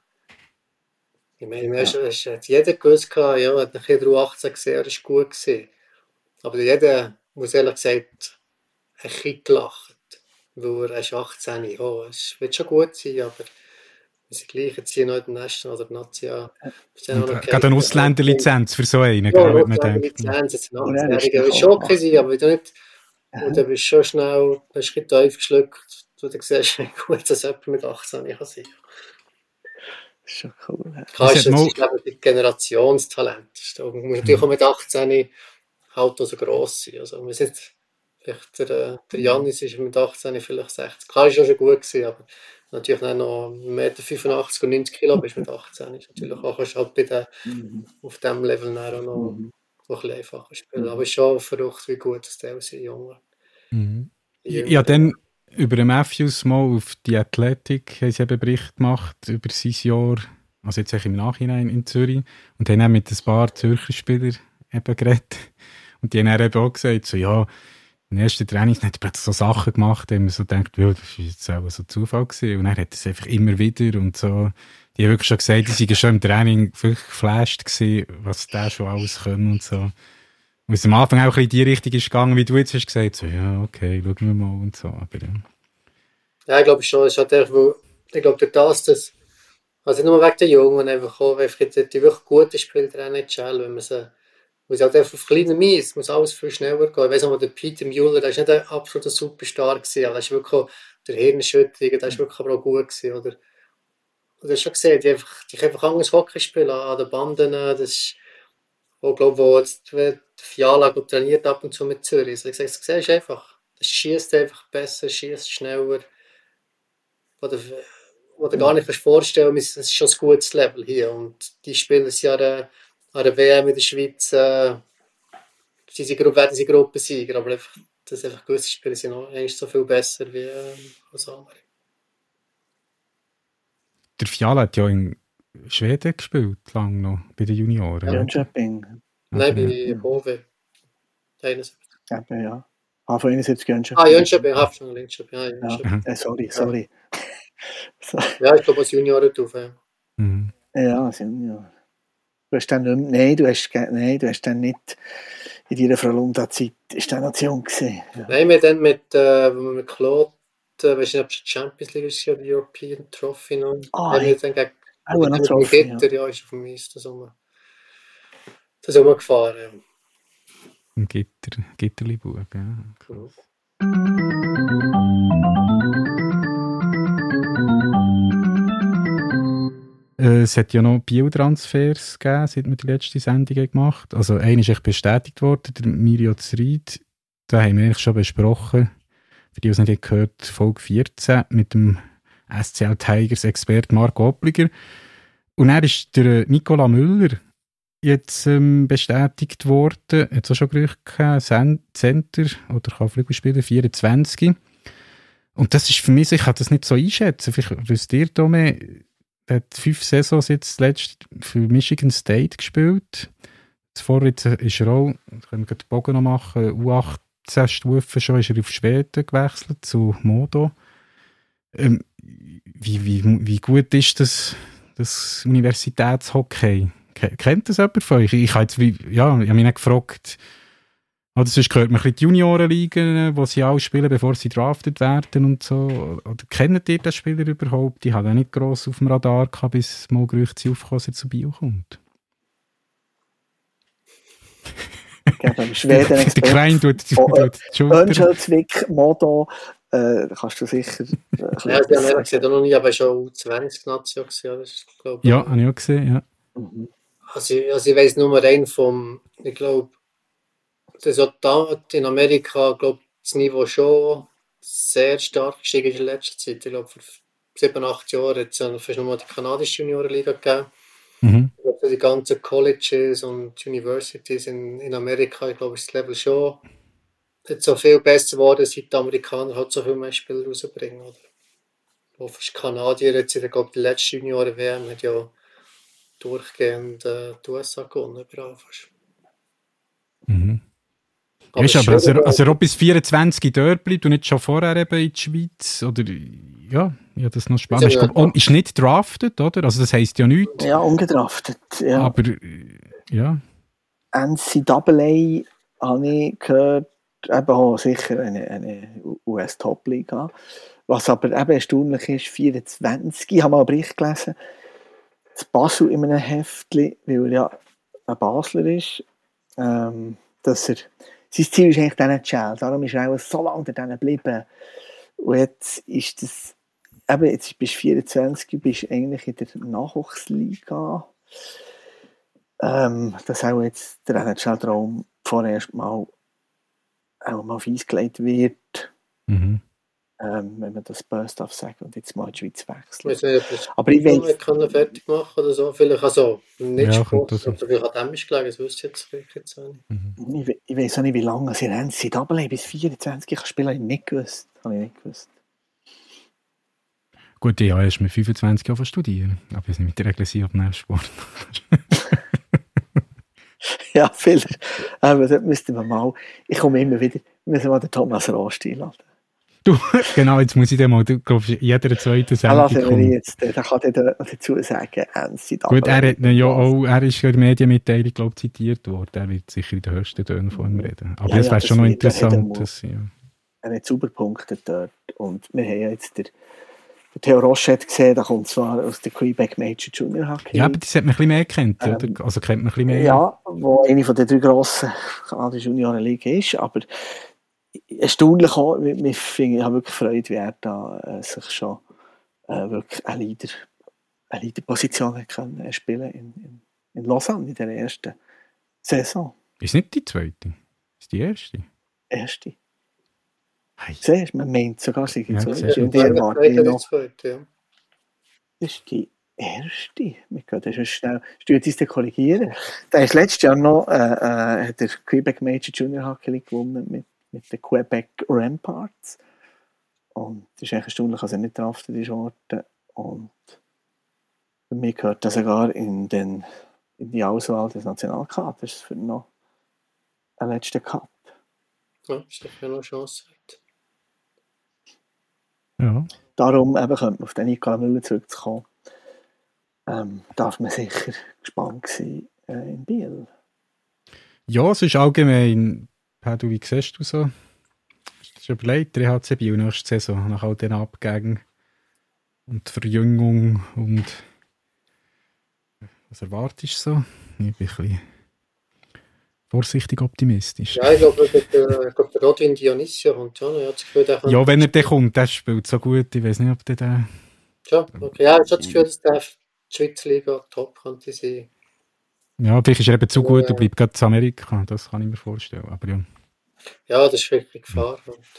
Ich meine, es hat jeder gewusst, ja, hat nach jeder U18 gesehen, er ist gut gewesen. Aber jeder, muss ehrlich gesagt, ein bisschen gelacht, weil er ist 18, ja, es wird schon gut sein, aber wir sind gleich jetzt hier noch in der National oder National. Gerade eine Ausländerlizenz für so einen, ja, gell, eine man denkt. Ausländerlizenz, jetzt ein 18-Jähriger, ist schon okay sein, aber wenn du nicht, und dann bist du schon schnell, hast du ein bisschen tief geschluckt, du siehst, wie gut dass jemand mit 18 kann sein. Das ist schon cool. Ja. Klar ist das ein Generationstalent. Du musst natürlich auch mit 18 halt noch so gross sein. Also, wir sind vielleicht der Janis ist mit 18 vielleicht 60. Klar ist ja schon gut gewesen, aber natürlich nicht noch 1,85 m und 90 Kilo bist mit 18. Ist natürlich auch, kannst du halt bei auf diesem Level auch noch ein bisschen einfacher spielen. Aber es ist schon verrückt, wie gut das der ist, Junge. Mhm. Ja, dann über den Matthews mal auf die Athletic haben sie eben Bericht gemacht über sein Jahr, also jetzt im Nachhinein in Zürich, und haben dann mit ein paar Zürcher Spielern eben geredet. Und die haben dann eben auch gesagt, so, ja, in den ersten Trainings hat er so Sachen gemacht, die man so denkt, ja, das war jetzt auch so Zufall gewesen. Und dann hat er es einfach immer wieder und so. Die haben wirklich schon gesagt, die waren schon im Training wirklich geflasht gewesen, was der schon alles kann und so. Und es am Anfang auch ein bisschen in die Richtung ist gegangen, wie du jetzt hast gesagt, so, ja, okay, schauen wir mal und so. Aber, ja, ich glaube schon, es hat einfach, ich glaube, durch das, also nicht nur wegen der Jungen, einfach auch, weil die wirklich guten Spieler der NHL, wenn man sie, muss halt einfach auf kleinen Mies, muss alles viel schneller gehen. Ich weiss noch, der Peter Müller, der war nicht ein absoluter Superstar gewesen, aber der ist wirklich auch der Hirnerschütterung, der ist wirklich aber auch gut gewesen, oder? Und du hast schon gesehen, die einfach anderes Hockey spielen an den Banden, das ist, wo, glaube wo jetzt Fiala trainiert ab und zu mit Zürich. Also ich sage, das siehst du einfach, das schießt einfach besser, schießt schneller, wo du gar nicht vorstellen kannst, das ist schon ein gutes Level hier. Und die spielen es ja an der WM in der Schweiz, werden sie Gruppensieger, aber einfach, das einfach gewisse Spiele sind noch eigentlich so viel besser wie als andere. der Fiala hat ja in Schweden gespielt, lange noch, bei den Junioren. Ja, oder? Jönköping. Nein, Ja. bei HW. 71. Eben, ja. Von 71 Jönköping. Ah, Jönköping, Hauptstadt Jönköping. Ja, Jönköping. Ja. Sorry. So. Ja, ich glaube, als Junioren drauf. Ja. Mhm. Ja, Senior. Du hast dann nicht mehr, du hast dann nicht in deiner Frölunda-Zeit, ist dann noch zu jung gewesen. Ja. Nein, wir dann wo wir mit Claude, weiß nicht, ob es die Champions League ist, oder die European Trophy noch. Haben wir dann gegen Auch noch mit dem Trophy, Gitter, ja, ist auf dem Eis das gefahren. Ja. Ein Gitterli-Bub, ja. Es hat ja noch Bio-Transfers gegeben, seit wir die letzte Sendung gemacht haben. Also einer ist echt bestätigt worden, der Mirio Zryd. Da haben wir eigentlich schon besprochen. Für die, die es nicht gehört, Folge 14 mit dem SCL Tigers Expert Marco Oppliger. Und er ist der Nicola Müller jetzt bestätigt worden. Hat es auch schon Gerüchte gegeben, Center oder kann Flügelspieler 24. Und das ist für mich, ich kann das nicht so einschätzen. Vielleicht wisst ihr da mehr. Er hat 5 Saisons jetzt zuletzt für Michigan State gespielt. Zuvor ist er auch, können wir den Bogen noch machen, U18-Stufe schon, ist er auf Schweden gewechselt, zu Modo. Wie gut ist das Universitätshockey? Kennt das jemand von euch? Ich habe mich nicht gefragt, oder sonst gehört man ein bisschen die Juniorenligen, wo sie alle spielen, bevor sie drafted werden und so. Oder kennt ihr den Spieler überhaupt? Ich hatte auch nicht gross auf dem Radar gehabt, bis mal Gerüchte aufkommen, dass er zu Bio kommt. Schweden der Klein tut die Schulter. Önschelzwick, Modo, kannst du sicher... Ja, die haben ehrlich gesagt auch noch nie, aber schon U20-Nation gesehen. Ja, habe ich auch gesehen, ja. Mhm. Also ich weiss nur rein vom, ich glaube, das hat da in Amerika, glaube das Niveau schon sehr stark gestiegen in letzter Zeit. Ich glaube, vor 7-8 Jahren hat es ja fast nochmal die kanadische Juniorenliga gegeben. Mhm. Ich glaube, die ganzen Colleges und Universities in Amerika, ich glaube, ist das Level schon jetzt so viel besser geworden, seit die Amerikaner halt so viel mehr Spieler rausbringen. Oder? Wo fast Kanadier jetzt in der letzten Junioren-WM hat ja durchgehend die USA gewonnen, überall fast. Mhm. Aber ist aber, also er bis 24 dort bleibt und nicht schon vorher eben in die Schweiz, oder, ja, das ist noch spannend. Ist nicht drafted, oder? Also das heisst ja nichts. Ja, ungedraftet, ja. Aber, ja. NCAA habe ich gehört, eben auch sicher eine US-Top-Liga. Was aber eben erstaunlich ist, 24, ich habe mal einen Bericht gelesen, das Basel in einem Heftchen, weil er ja ein Basler ist, dass er, sein Ziel ist eigentlich der NHL, darum ist er auch so lange dort geblieben. Und jetzt ist das, eben, jetzt bist du 24, bist eigentlich in der Nachwuchsliga. Dass auch jetzt der NHL-Traum vorerst mal auch mal auf Eis gelegt wird. Mhm. Wenn man das böse darf sagen und jetzt mal in die Schweiz wechseln. Aber ich weiß, kann fertig machen oder so. Vielleicht also nicht ja, Sport, oder vielleicht hat dem gelegen, das wüsste ich jetzt wirklich auch nicht. Mhm. Ich weiß auch nicht, wie lange sie NCAA bis 24 kann spielen, habe ich nicht gewusst. Gut, ja, erst mit 25 Jahren studieren. Aber jetzt nicht mit der regressiven Sport. Ja, vielleicht. Aber das müssten wir mal. Ich komme immer wieder. Wir müssen mal den Thomas Rost einladen. Du, genau, jetzt muss ich den mal, du glaubst, jeder zweite Sendung kommen. Der kann dir dazu sagen, NCAA. Gut, er ist ja in der Medienmitteilung, glaube ich, zitiert worden. Er wird sicher in den höchsten Tönen von ihm reden. Aber das wäre schon noch interessant. Er hat super Punkte dort. Und wir haben ja jetzt der Theo Roche hat gesehen, der kommt zwar aus der Quebec Major Junior Hockey. Ja, aber das hat man ein bisschen mehr kennt, oder? Also kennt man ein bisschen mehr. Ja, wo eine von den 3 grossen kanadischen Juniorenligen ist, aber erstaunlich auch, ich habe wirklich Freude, wie er da sich schon wirklich eine Leaderposition können spielen in Lausanne in der ersten Saison. Ist nicht die zweite? Ist die erste? Erste. Hey. Siehst du, man meint sogar, sie gibt Das ist die erste. Wir können das schnell. Stützt uns korrigieren. Der ist letztes Jahr noch hat der Quebec Major Junior Hockey League gewonnen mit den Quebec Ramparts. Und das ist eigentlich erstaunlich, dass er nicht drafted ist worden. Und Für mich gehört das sogar in die Auswahl des Nationalkaders für noch einen letzten Cup. Ja, ist sicher noch eine Chance. Ja. Darum eben könnte man auf den Nicola Müller zurückzukommen. Darf man sicher gespannt sein in Biel. Ja, es ist allgemein, du, wie siehst du so? Hast du überlegt, der EHC Biel nächste Saison, nach all diesen Abgängen und Verjüngung und was erwartest du so? Ich bin ein bisschen vorsichtig optimistisch. Ja, ich glaube, der Rodwin Dionisio kommt schon. Ich habe das Gefühl, der kann... Ja, wenn er dann kommt, der spielt so gut, ich weiß nicht, ob der... Ja, okay. Ja, ich habe das Gefühl, dass der die Schweizer Liga top könnte sein. Ja, vielleicht ist er eben zu gut und bleibt gerade in Amerika, das kann ich mir vorstellen, aber ja. Ja, das ist wirklich Gefahr.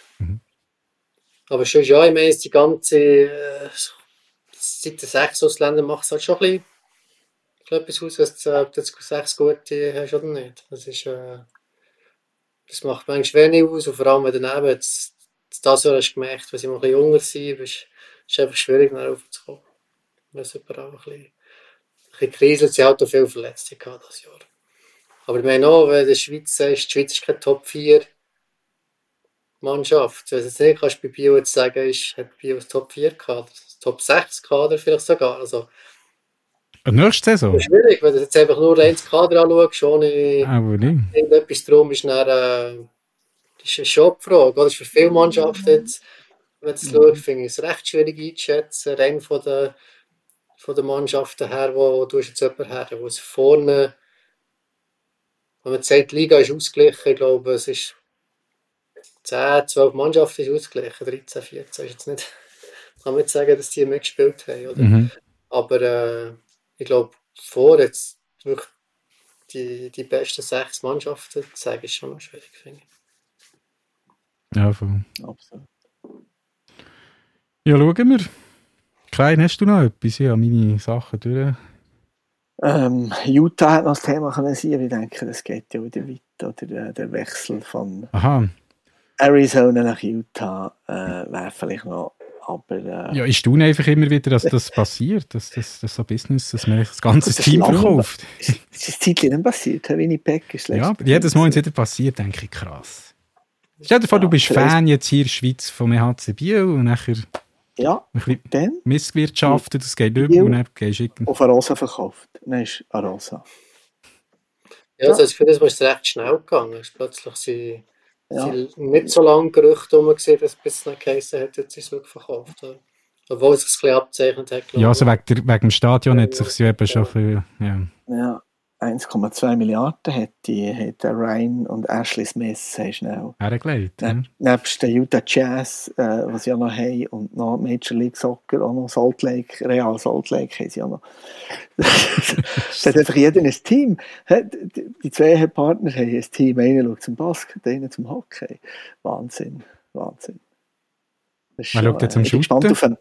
Aber schon, ja, ich meine, die ganze seit den 6 Ausländern macht es halt schon ein bisschen etwas aus, ob du jetzt 6 gute hast oder nicht. Das macht manchmal wenig aus, und vor allem, wenn du daneben jetzt das Jahr hast gemerkt, wenn sie mal ein bisschen jünger sind, ist es einfach schwierig, nach raufzukommen. Weil es überall ein bisschen kriselt, sie hat auch viele Verletzte gehabt dieses Jahr. Aber ich meine auch, wenn du die Schweiz sagst, die Schweiz ist keine Top 4 Mannschaft. Wenn du jetzt nicht kannst bei Bio jetzt sagen, hat Bio ein Top 4 Kader, ein Top 6 Kader vielleicht sogar. Also, nächste Saison? Das ist schwierig, wenn du jetzt einfach nur den Kader anschaust, ohne irgendetwas drum, ist dann das ist eine Shop-Frage. Das ist für viele Mannschaften jetzt, wenn du es schaust, finde ich es recht schwierig einzuschätzen, rein von den Mannschaften her, wo du jetzt jemanden her, wo es vorne, wenn man sagt, die Liga ist ausgeglichen, ich glaube, es ist 10, 12 Mannschaften ist ausgeglichen, 13, 14, ist jetzt nicht, kann man nicht sagen, dass die mitgespielt haben, oder? Aber ich glaube, vor jetzt wirklich die besten 6 Mannschaften zu sagen, ist schon noch schwierig, finde ich. Ja, voll. Absolut. Ja, schauen wir. Klein, hast du noch etwas? Ich habe meine Sachen durch. Utah hat noch das Thema können sein, aber ich denke, das geht ja wieder weiter. Oder der Wechsel von Arizona nach Utah wäre vielleicht noch. Aber, ja, ich staune einfach immer wieder, dass das passiert, dass so Business, dass man das ganze Team verkauft. Ist das Zeitlich nicht passiert? Winnipeg ist ja, jedes Mal, wenn es wieder passiert, denke ich, krass. Stell dir vor, du bist Fan jetzt hier in der Schweiz vom EHC Biel und nachher ein bisschen missgewirtschaftet, das geht über und dann gehst du auf Arosa verkauft. Dann ist Arosa. Ja, also für das war es recht schnell gegangen. Plötzlich sind nicht so lange Gerüchte herum gesehen, dass es bis nach geheißen hat, jetzt ist es wirklich verkauft. Ja. Obwohl es sich ein bisschen abgezeichnet hat. Ja, also wegen dem Stadion hat es sich ja eben schon viel... Ja, 1,2 Milliarden hat Ryan und Ashley Smith sehr schnell hergelegt. Nebst den Utah Jazz, was sie ja noch haben, und noch Major League Soccer, auch noch Real Salt Lake haben sie auch noch. Es hat einfach jeder ein Team. Die 2 Partner haben ein Team. Einer schaut zum Basket, einer zum Hockey. Wahnsinn. Man schaut jetzt zum Shooten.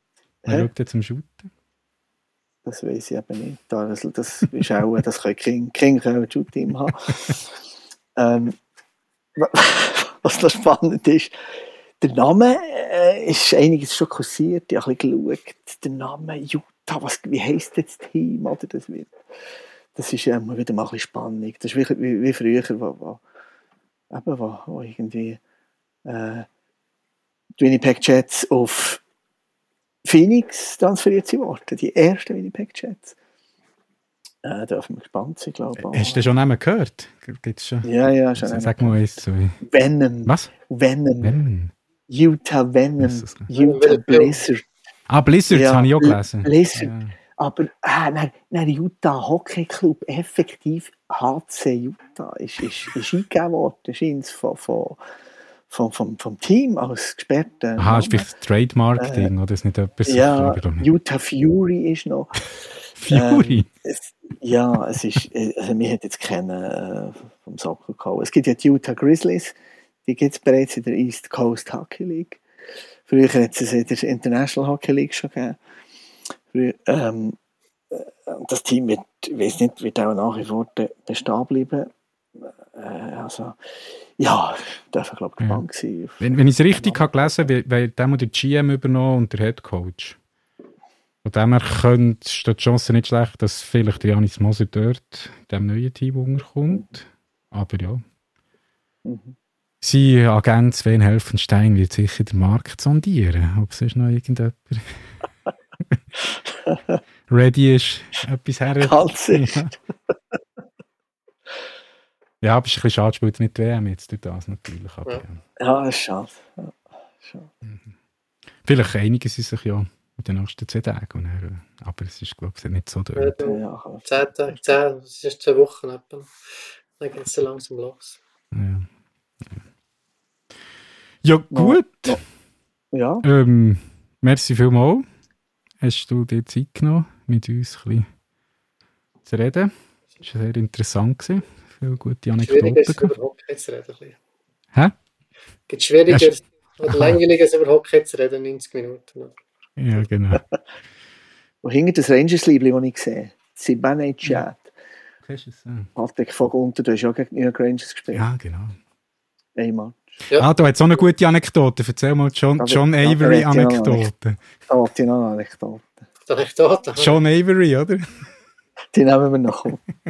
Das weiß ich eben nicht. Das ist auch, das können Kinder auch ein Shoot-Team haben. Was noch spannend ist, der Name ist einiges schon kursiert. Ich habe ein bisschen geschaut. Der Name Utah, wie heisst das Team? Oder das ist immer wieder mal ein bisschen spannend. Das ist wie früher, wo irgendwie die Winnipeg Jets auf Phoenix transferiert worden, die ersten Winnipeg Jets. Dürfen wir gespannt sein, glaube ich. Hast du schon einmal gehört? Gibt's schon? Ja, schon. Sag mal eins. Venom. Was? Venom. Utah Venom. Utah Blizzard. Blizzard habe ich auch gelesen. Blizzard. Ja. Aber Utah Hockey Club, effektiv HC Utah, ist eingegeben worden, scheint es vom Team als gesperrte. Ist vielleicht das Trademark-Ding, oder ist nicht etwas? Ja, Utah Fury ist noch. Fury? Es ist, also wir hätten jetzt keinen vom Soccer gehabt. Es gibt ja die Utah Grizzlies, die gibt es bereits in der East Coast Hockey League. Früher hat es in der International Hockey League schon gegeben. Das Team wird auch nach wie vor bestehen bleiben. Darf ich glaube gespannt sein. Wenn ich es richtig habe gelesen habe, wird der GM übernommen und der Head Coach. Von dem her steht die Chance nicht schlecht, dass vielleicht Janis Moser dort in diesem neuen Team unterkommt. Aber ja. Sein Agent Sven Helfenstein wird sicher den Markt sondieren, ob sonst noch irgendjemand ready ist, etwas Ganz Ja, aber es ist ein bisschen schade, spielt nicht die WM jetzt durch das natürlich. Aber, ja, das ist schade. Ja, schade. Vielleicht einigen sie sich ja in den nächsten 10 Tagen. Aber es ist, glaube ich, nicht so durch. 10 Tage, das ist 2 Wochen etwa. Dann geht es so langsam los. Ja, gut. Ja. Merci vielmals. Hast du dir Zeit genommen, mit uns ein bisschen zu reden? Das war sehr interessant. Viele gute Anekdoten. Schwieriger ist über Hockey zu reden. Hä? Es ist schwieriger oder langweiliger als über Hockey zu reden, 90 Minuten. Ja, genau. Und hinter das Rangers-Liebling, das ich sehe, Sibane Chat. Patrick Vogunter, du hast ja gegen New York Rangers gespielt. Ja, genau. Einmal. Ja. Du hast so eine gute Anekdote. Erzähl mal John Avery-Anekdote. Da wollte ich noch eine Anekdote. John Avery, oder? Die nehmen wir noch.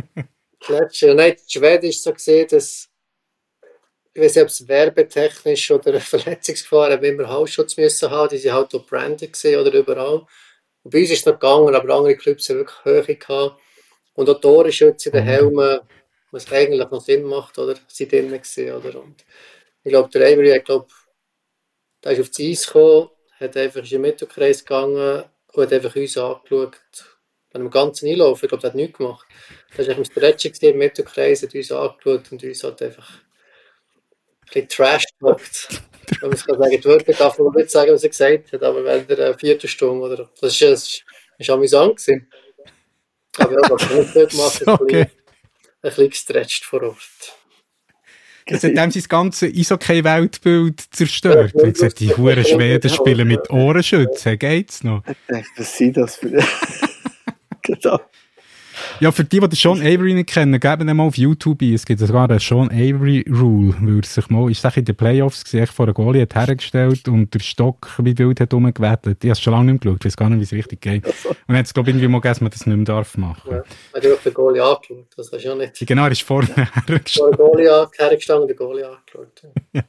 Nein, die Schwede ist so gesehen, dass ich weiß nicht, ob es werbetechnisch oder eine Verletzungsgefahr, wenn wir Hausschutz müssen haben, die sind halt auch branded gesehen oder überall. Und bei uns ist es noch gegangen, aber andere Clubs haben wirklich Höhe gehabt. Und auch Tore-Schütze in den Helmen, was eigentlich noch Sinn macht, oder? Sind drinnen gesehen, oder? Und ich glaube, der Avery, der ist auf das Eis gekommen, ist in den Mittelkreis gegangen und hat einfach uns angeschaut. Bei einem ganzen Einlauf, ich glaube, der hat nichts gemacht. Da war ein Stretcher im Mittelkreis, hat uns angeschaut und uns hat einfach ein bisschen Trash-talkt. Wenn man es sagen kann, die Wörter darf man nicht sagen, was er gesagt hat, aber während der 4. Stunde, oder? Das war amüsant gewesen. Aber ja, was man nicht dort macht, ist ein bisschen gestretcht vor Ort. Das hat dem sein ganzes Eishockey-Weltbild zerstört. Wie gesagt, die huren Schweden spielen mit Ohrenschützen. Geht's noch? Ich denke, was sind das für... Genau. Ja, für die Sean Avery nicht kennen, geben ihn mal auf YouTube ein. Es gibt sogar eine Sean Avery Rule, würde sich mal, ist in den Playoffs gesehen, vor der Goalie hat hergestellt und der Stock wie wild hat rumgewettelt. Ich habe es schon lange nicht mehr geschaut, ich weiß gar nicht, wie es richtig geht. Und jetzt glaube ich irgendwie mal dass man das nicht mehr darf machen. Ja, hat ja auch den Goalie angeschaut, das hast du ja nicht. Genau, er ist vorne hergestanden. Vor der Goalie hergestanden und den Goalie angeschaut. Ja.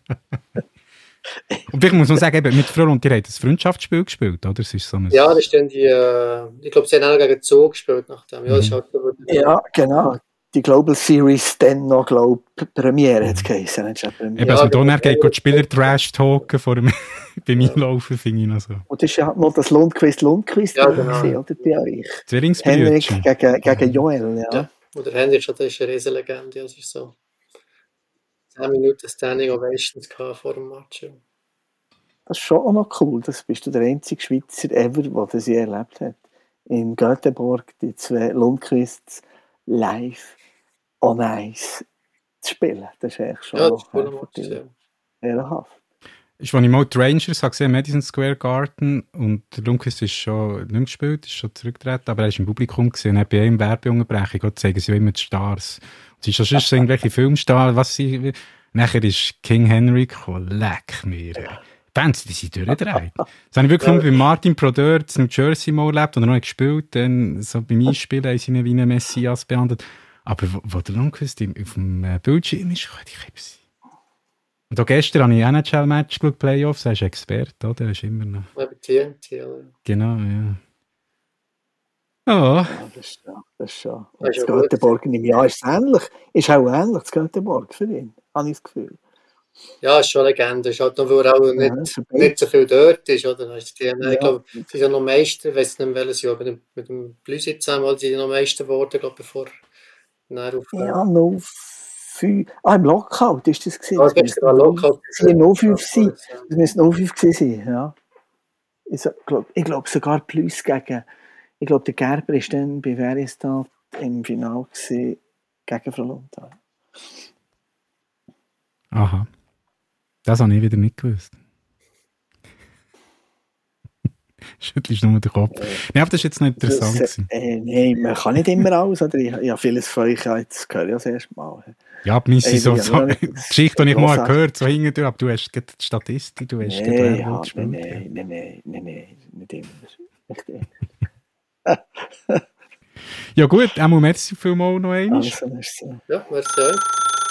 Und vielleicht muss man sagen, eben, mit Frölund, ihr habt ein Freundschaftsspiel gespielt, oder? Es ist so ja, das ist dann die, ich glaube, sie haben auch gegen Zoo gespielt nach dem. Ja, halt ja, genau. Die Global Series dann noch, glaube ich, Premiere hat es geheißen. Eben, als man da geht, die Spieler Trash-Talken beim Einlaufen, finde ich noch so. Und das ist ja noch das Lundqvist ja, genau. Gesehen, oder? Henrik gegen Joel, ja. Oder Henrik, das ist eine Riesenlegende. Das ist so 10 Minuten Standing Ovations vor dem Match. Ja. Das ist schon auch noch cool. Das bist du der einzige Schweizer ever, der das je erlebt hat. In Göteborg die 2 Lundqvists live on Ice zu spielen. Das ist eigentlich schon ehrenhaft. Ist, als ich mal die Rangers habe gesehen, Madison Square Garden, und der Lundqvist ist schon nicht mehr gespielt, ist schon zurückgetreten, aber er ist im Publikum gesehen und hat bei ihm Werbeunterbrechung zeigen sie immer die Stars. Und sie ist schon sonst irgendwelche Filmstars, was sie... Nachher ist King Henry gekommen, leck mir. Bands, die sind durchgedreht. Das habe ich wirklich nur bei Martin Brodeur in New Jersey mal erlebt und er noch gespielt, dann so beim Einspielen haben sie ihn wie einen Messias behandelt. Aber wo der Lundqvist auf dem Bildschirm ist, ich hab's. Und auch gestern habe ich ein NHL-Match geschaut, Playoffs, er ist Experte, oder? Er ist immer noch... Ja, bei TNT, oder? Genau, ja. Oh. Ja, das ist schon. Und das Göteborg im Jahr ist ähnlich. Ist auch ähnlich, das Göteborg für ihn, habe ich das Gefühl. Ja, ist schon eine Legende. Ist halt noch, weil er auch nicht so viel dort ist, oder? Ich glaube, sie sind ja noch Meister, ich weiß nicht, welches Jahr, mit dem Blüsi zusammen, weil sie noch Meister geworden, glaube ich, bevor... Ja, 05. Im Lockout ist das gewesen. Ja, das müsste ein Lockout sein. 05 sein. Das müsste 05 gewesen sein, ja. Ich glaube sogar plus gegen... Ich glaube, der Gerber war dann bei Veristad im Finale gegen Frölund. Aha. Das habe ich wieder nicht gewusst. Schüttelst nur den Kopf. Nein, aber das ist jetzt noch interessant. Nein, man kann nicht immer alles. Oder? Ja, vieles von euch jetzt höre ich das erste Mal. Ja, aber meine so Geschichte, die ich mal gehört habe, so hinten, aber du hast die Statistik, du hast Nein, nicht immer. Nicht immer. Ja gut, einmal merci vielmals noch einmal. Also, merci. Ja, merci auch.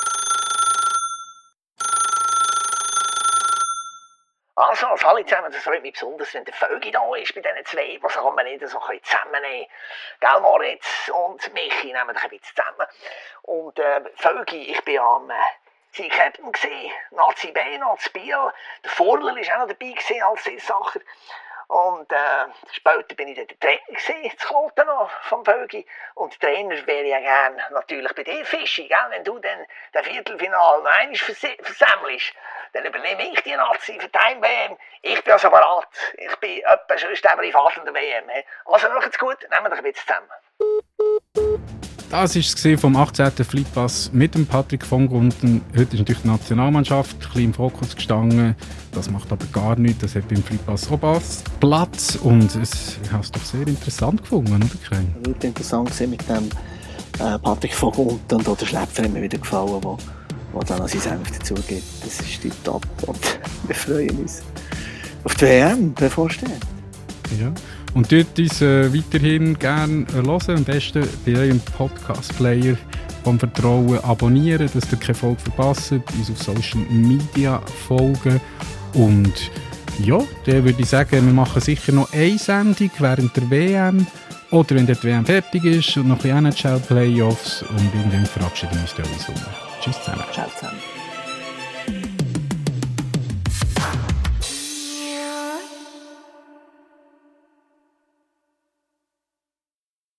Also, alle zusammen, das freut mich besonders, wenn der Vögi da ist bei diesen zwei, was kann man nicht so zusammennehmen. Gell, Moritz und Michi nehmen dich ein bisschen zusammen. Und Vögi, ich bin am Captain gesehen, Nazi B, Nazi Biel, der Vorler war auch noch dabei gewesen als Sissacher. Und später bin ich dann der Trainer gewesen, zu Kloten noch, vom Vögi. Und Trainer wäre ja gern natürlich bei dir, Fischi, gell? Wenn du dann das Viertelfinale noch einmal versammelst, dann übernehme ich die Nazi für die WM. Ich bin also bereit. Ich bin etwa sonst auch privat in der WM. Also macht's gut, nehmen wir doch ein bisschen zusammen. Das war es vom 18. Flipass mit dem Patrick von Gunten. Heute ist natürlich die Nationalmannschaft ein bisschen im Fokus gestanden. Das macht aber gar nichts. Das hat beim Flipass auch Platz. Und ich habe es doch sehr interessant gefunden, oder Klein? Es war interessant gewesen mit dem Patrick von Gunten und auch der Schläpfer hat mir wieder gefallen, wo dann an sein Senf dazugeht. Das ist tipptopp und wir freuen uns auf die WM, bevorstehen. Ja. Und dort uns weiterhin gerne hören. Am besten bei eurem Podcast-Player vom Vertrauen abonnieren, dass ihr keine Folge verpasst. Uns auf Social Media folgen. Und ja, dann würde ich sagen, wir machen sicher noch eine Sendung während der WM. Oder wenn die WM fertig ist und noch ein bisschen NHL-Playoffs. Und irgendwann verabschieden wir uns da. Tschüss zusammen. Ciao zusammen.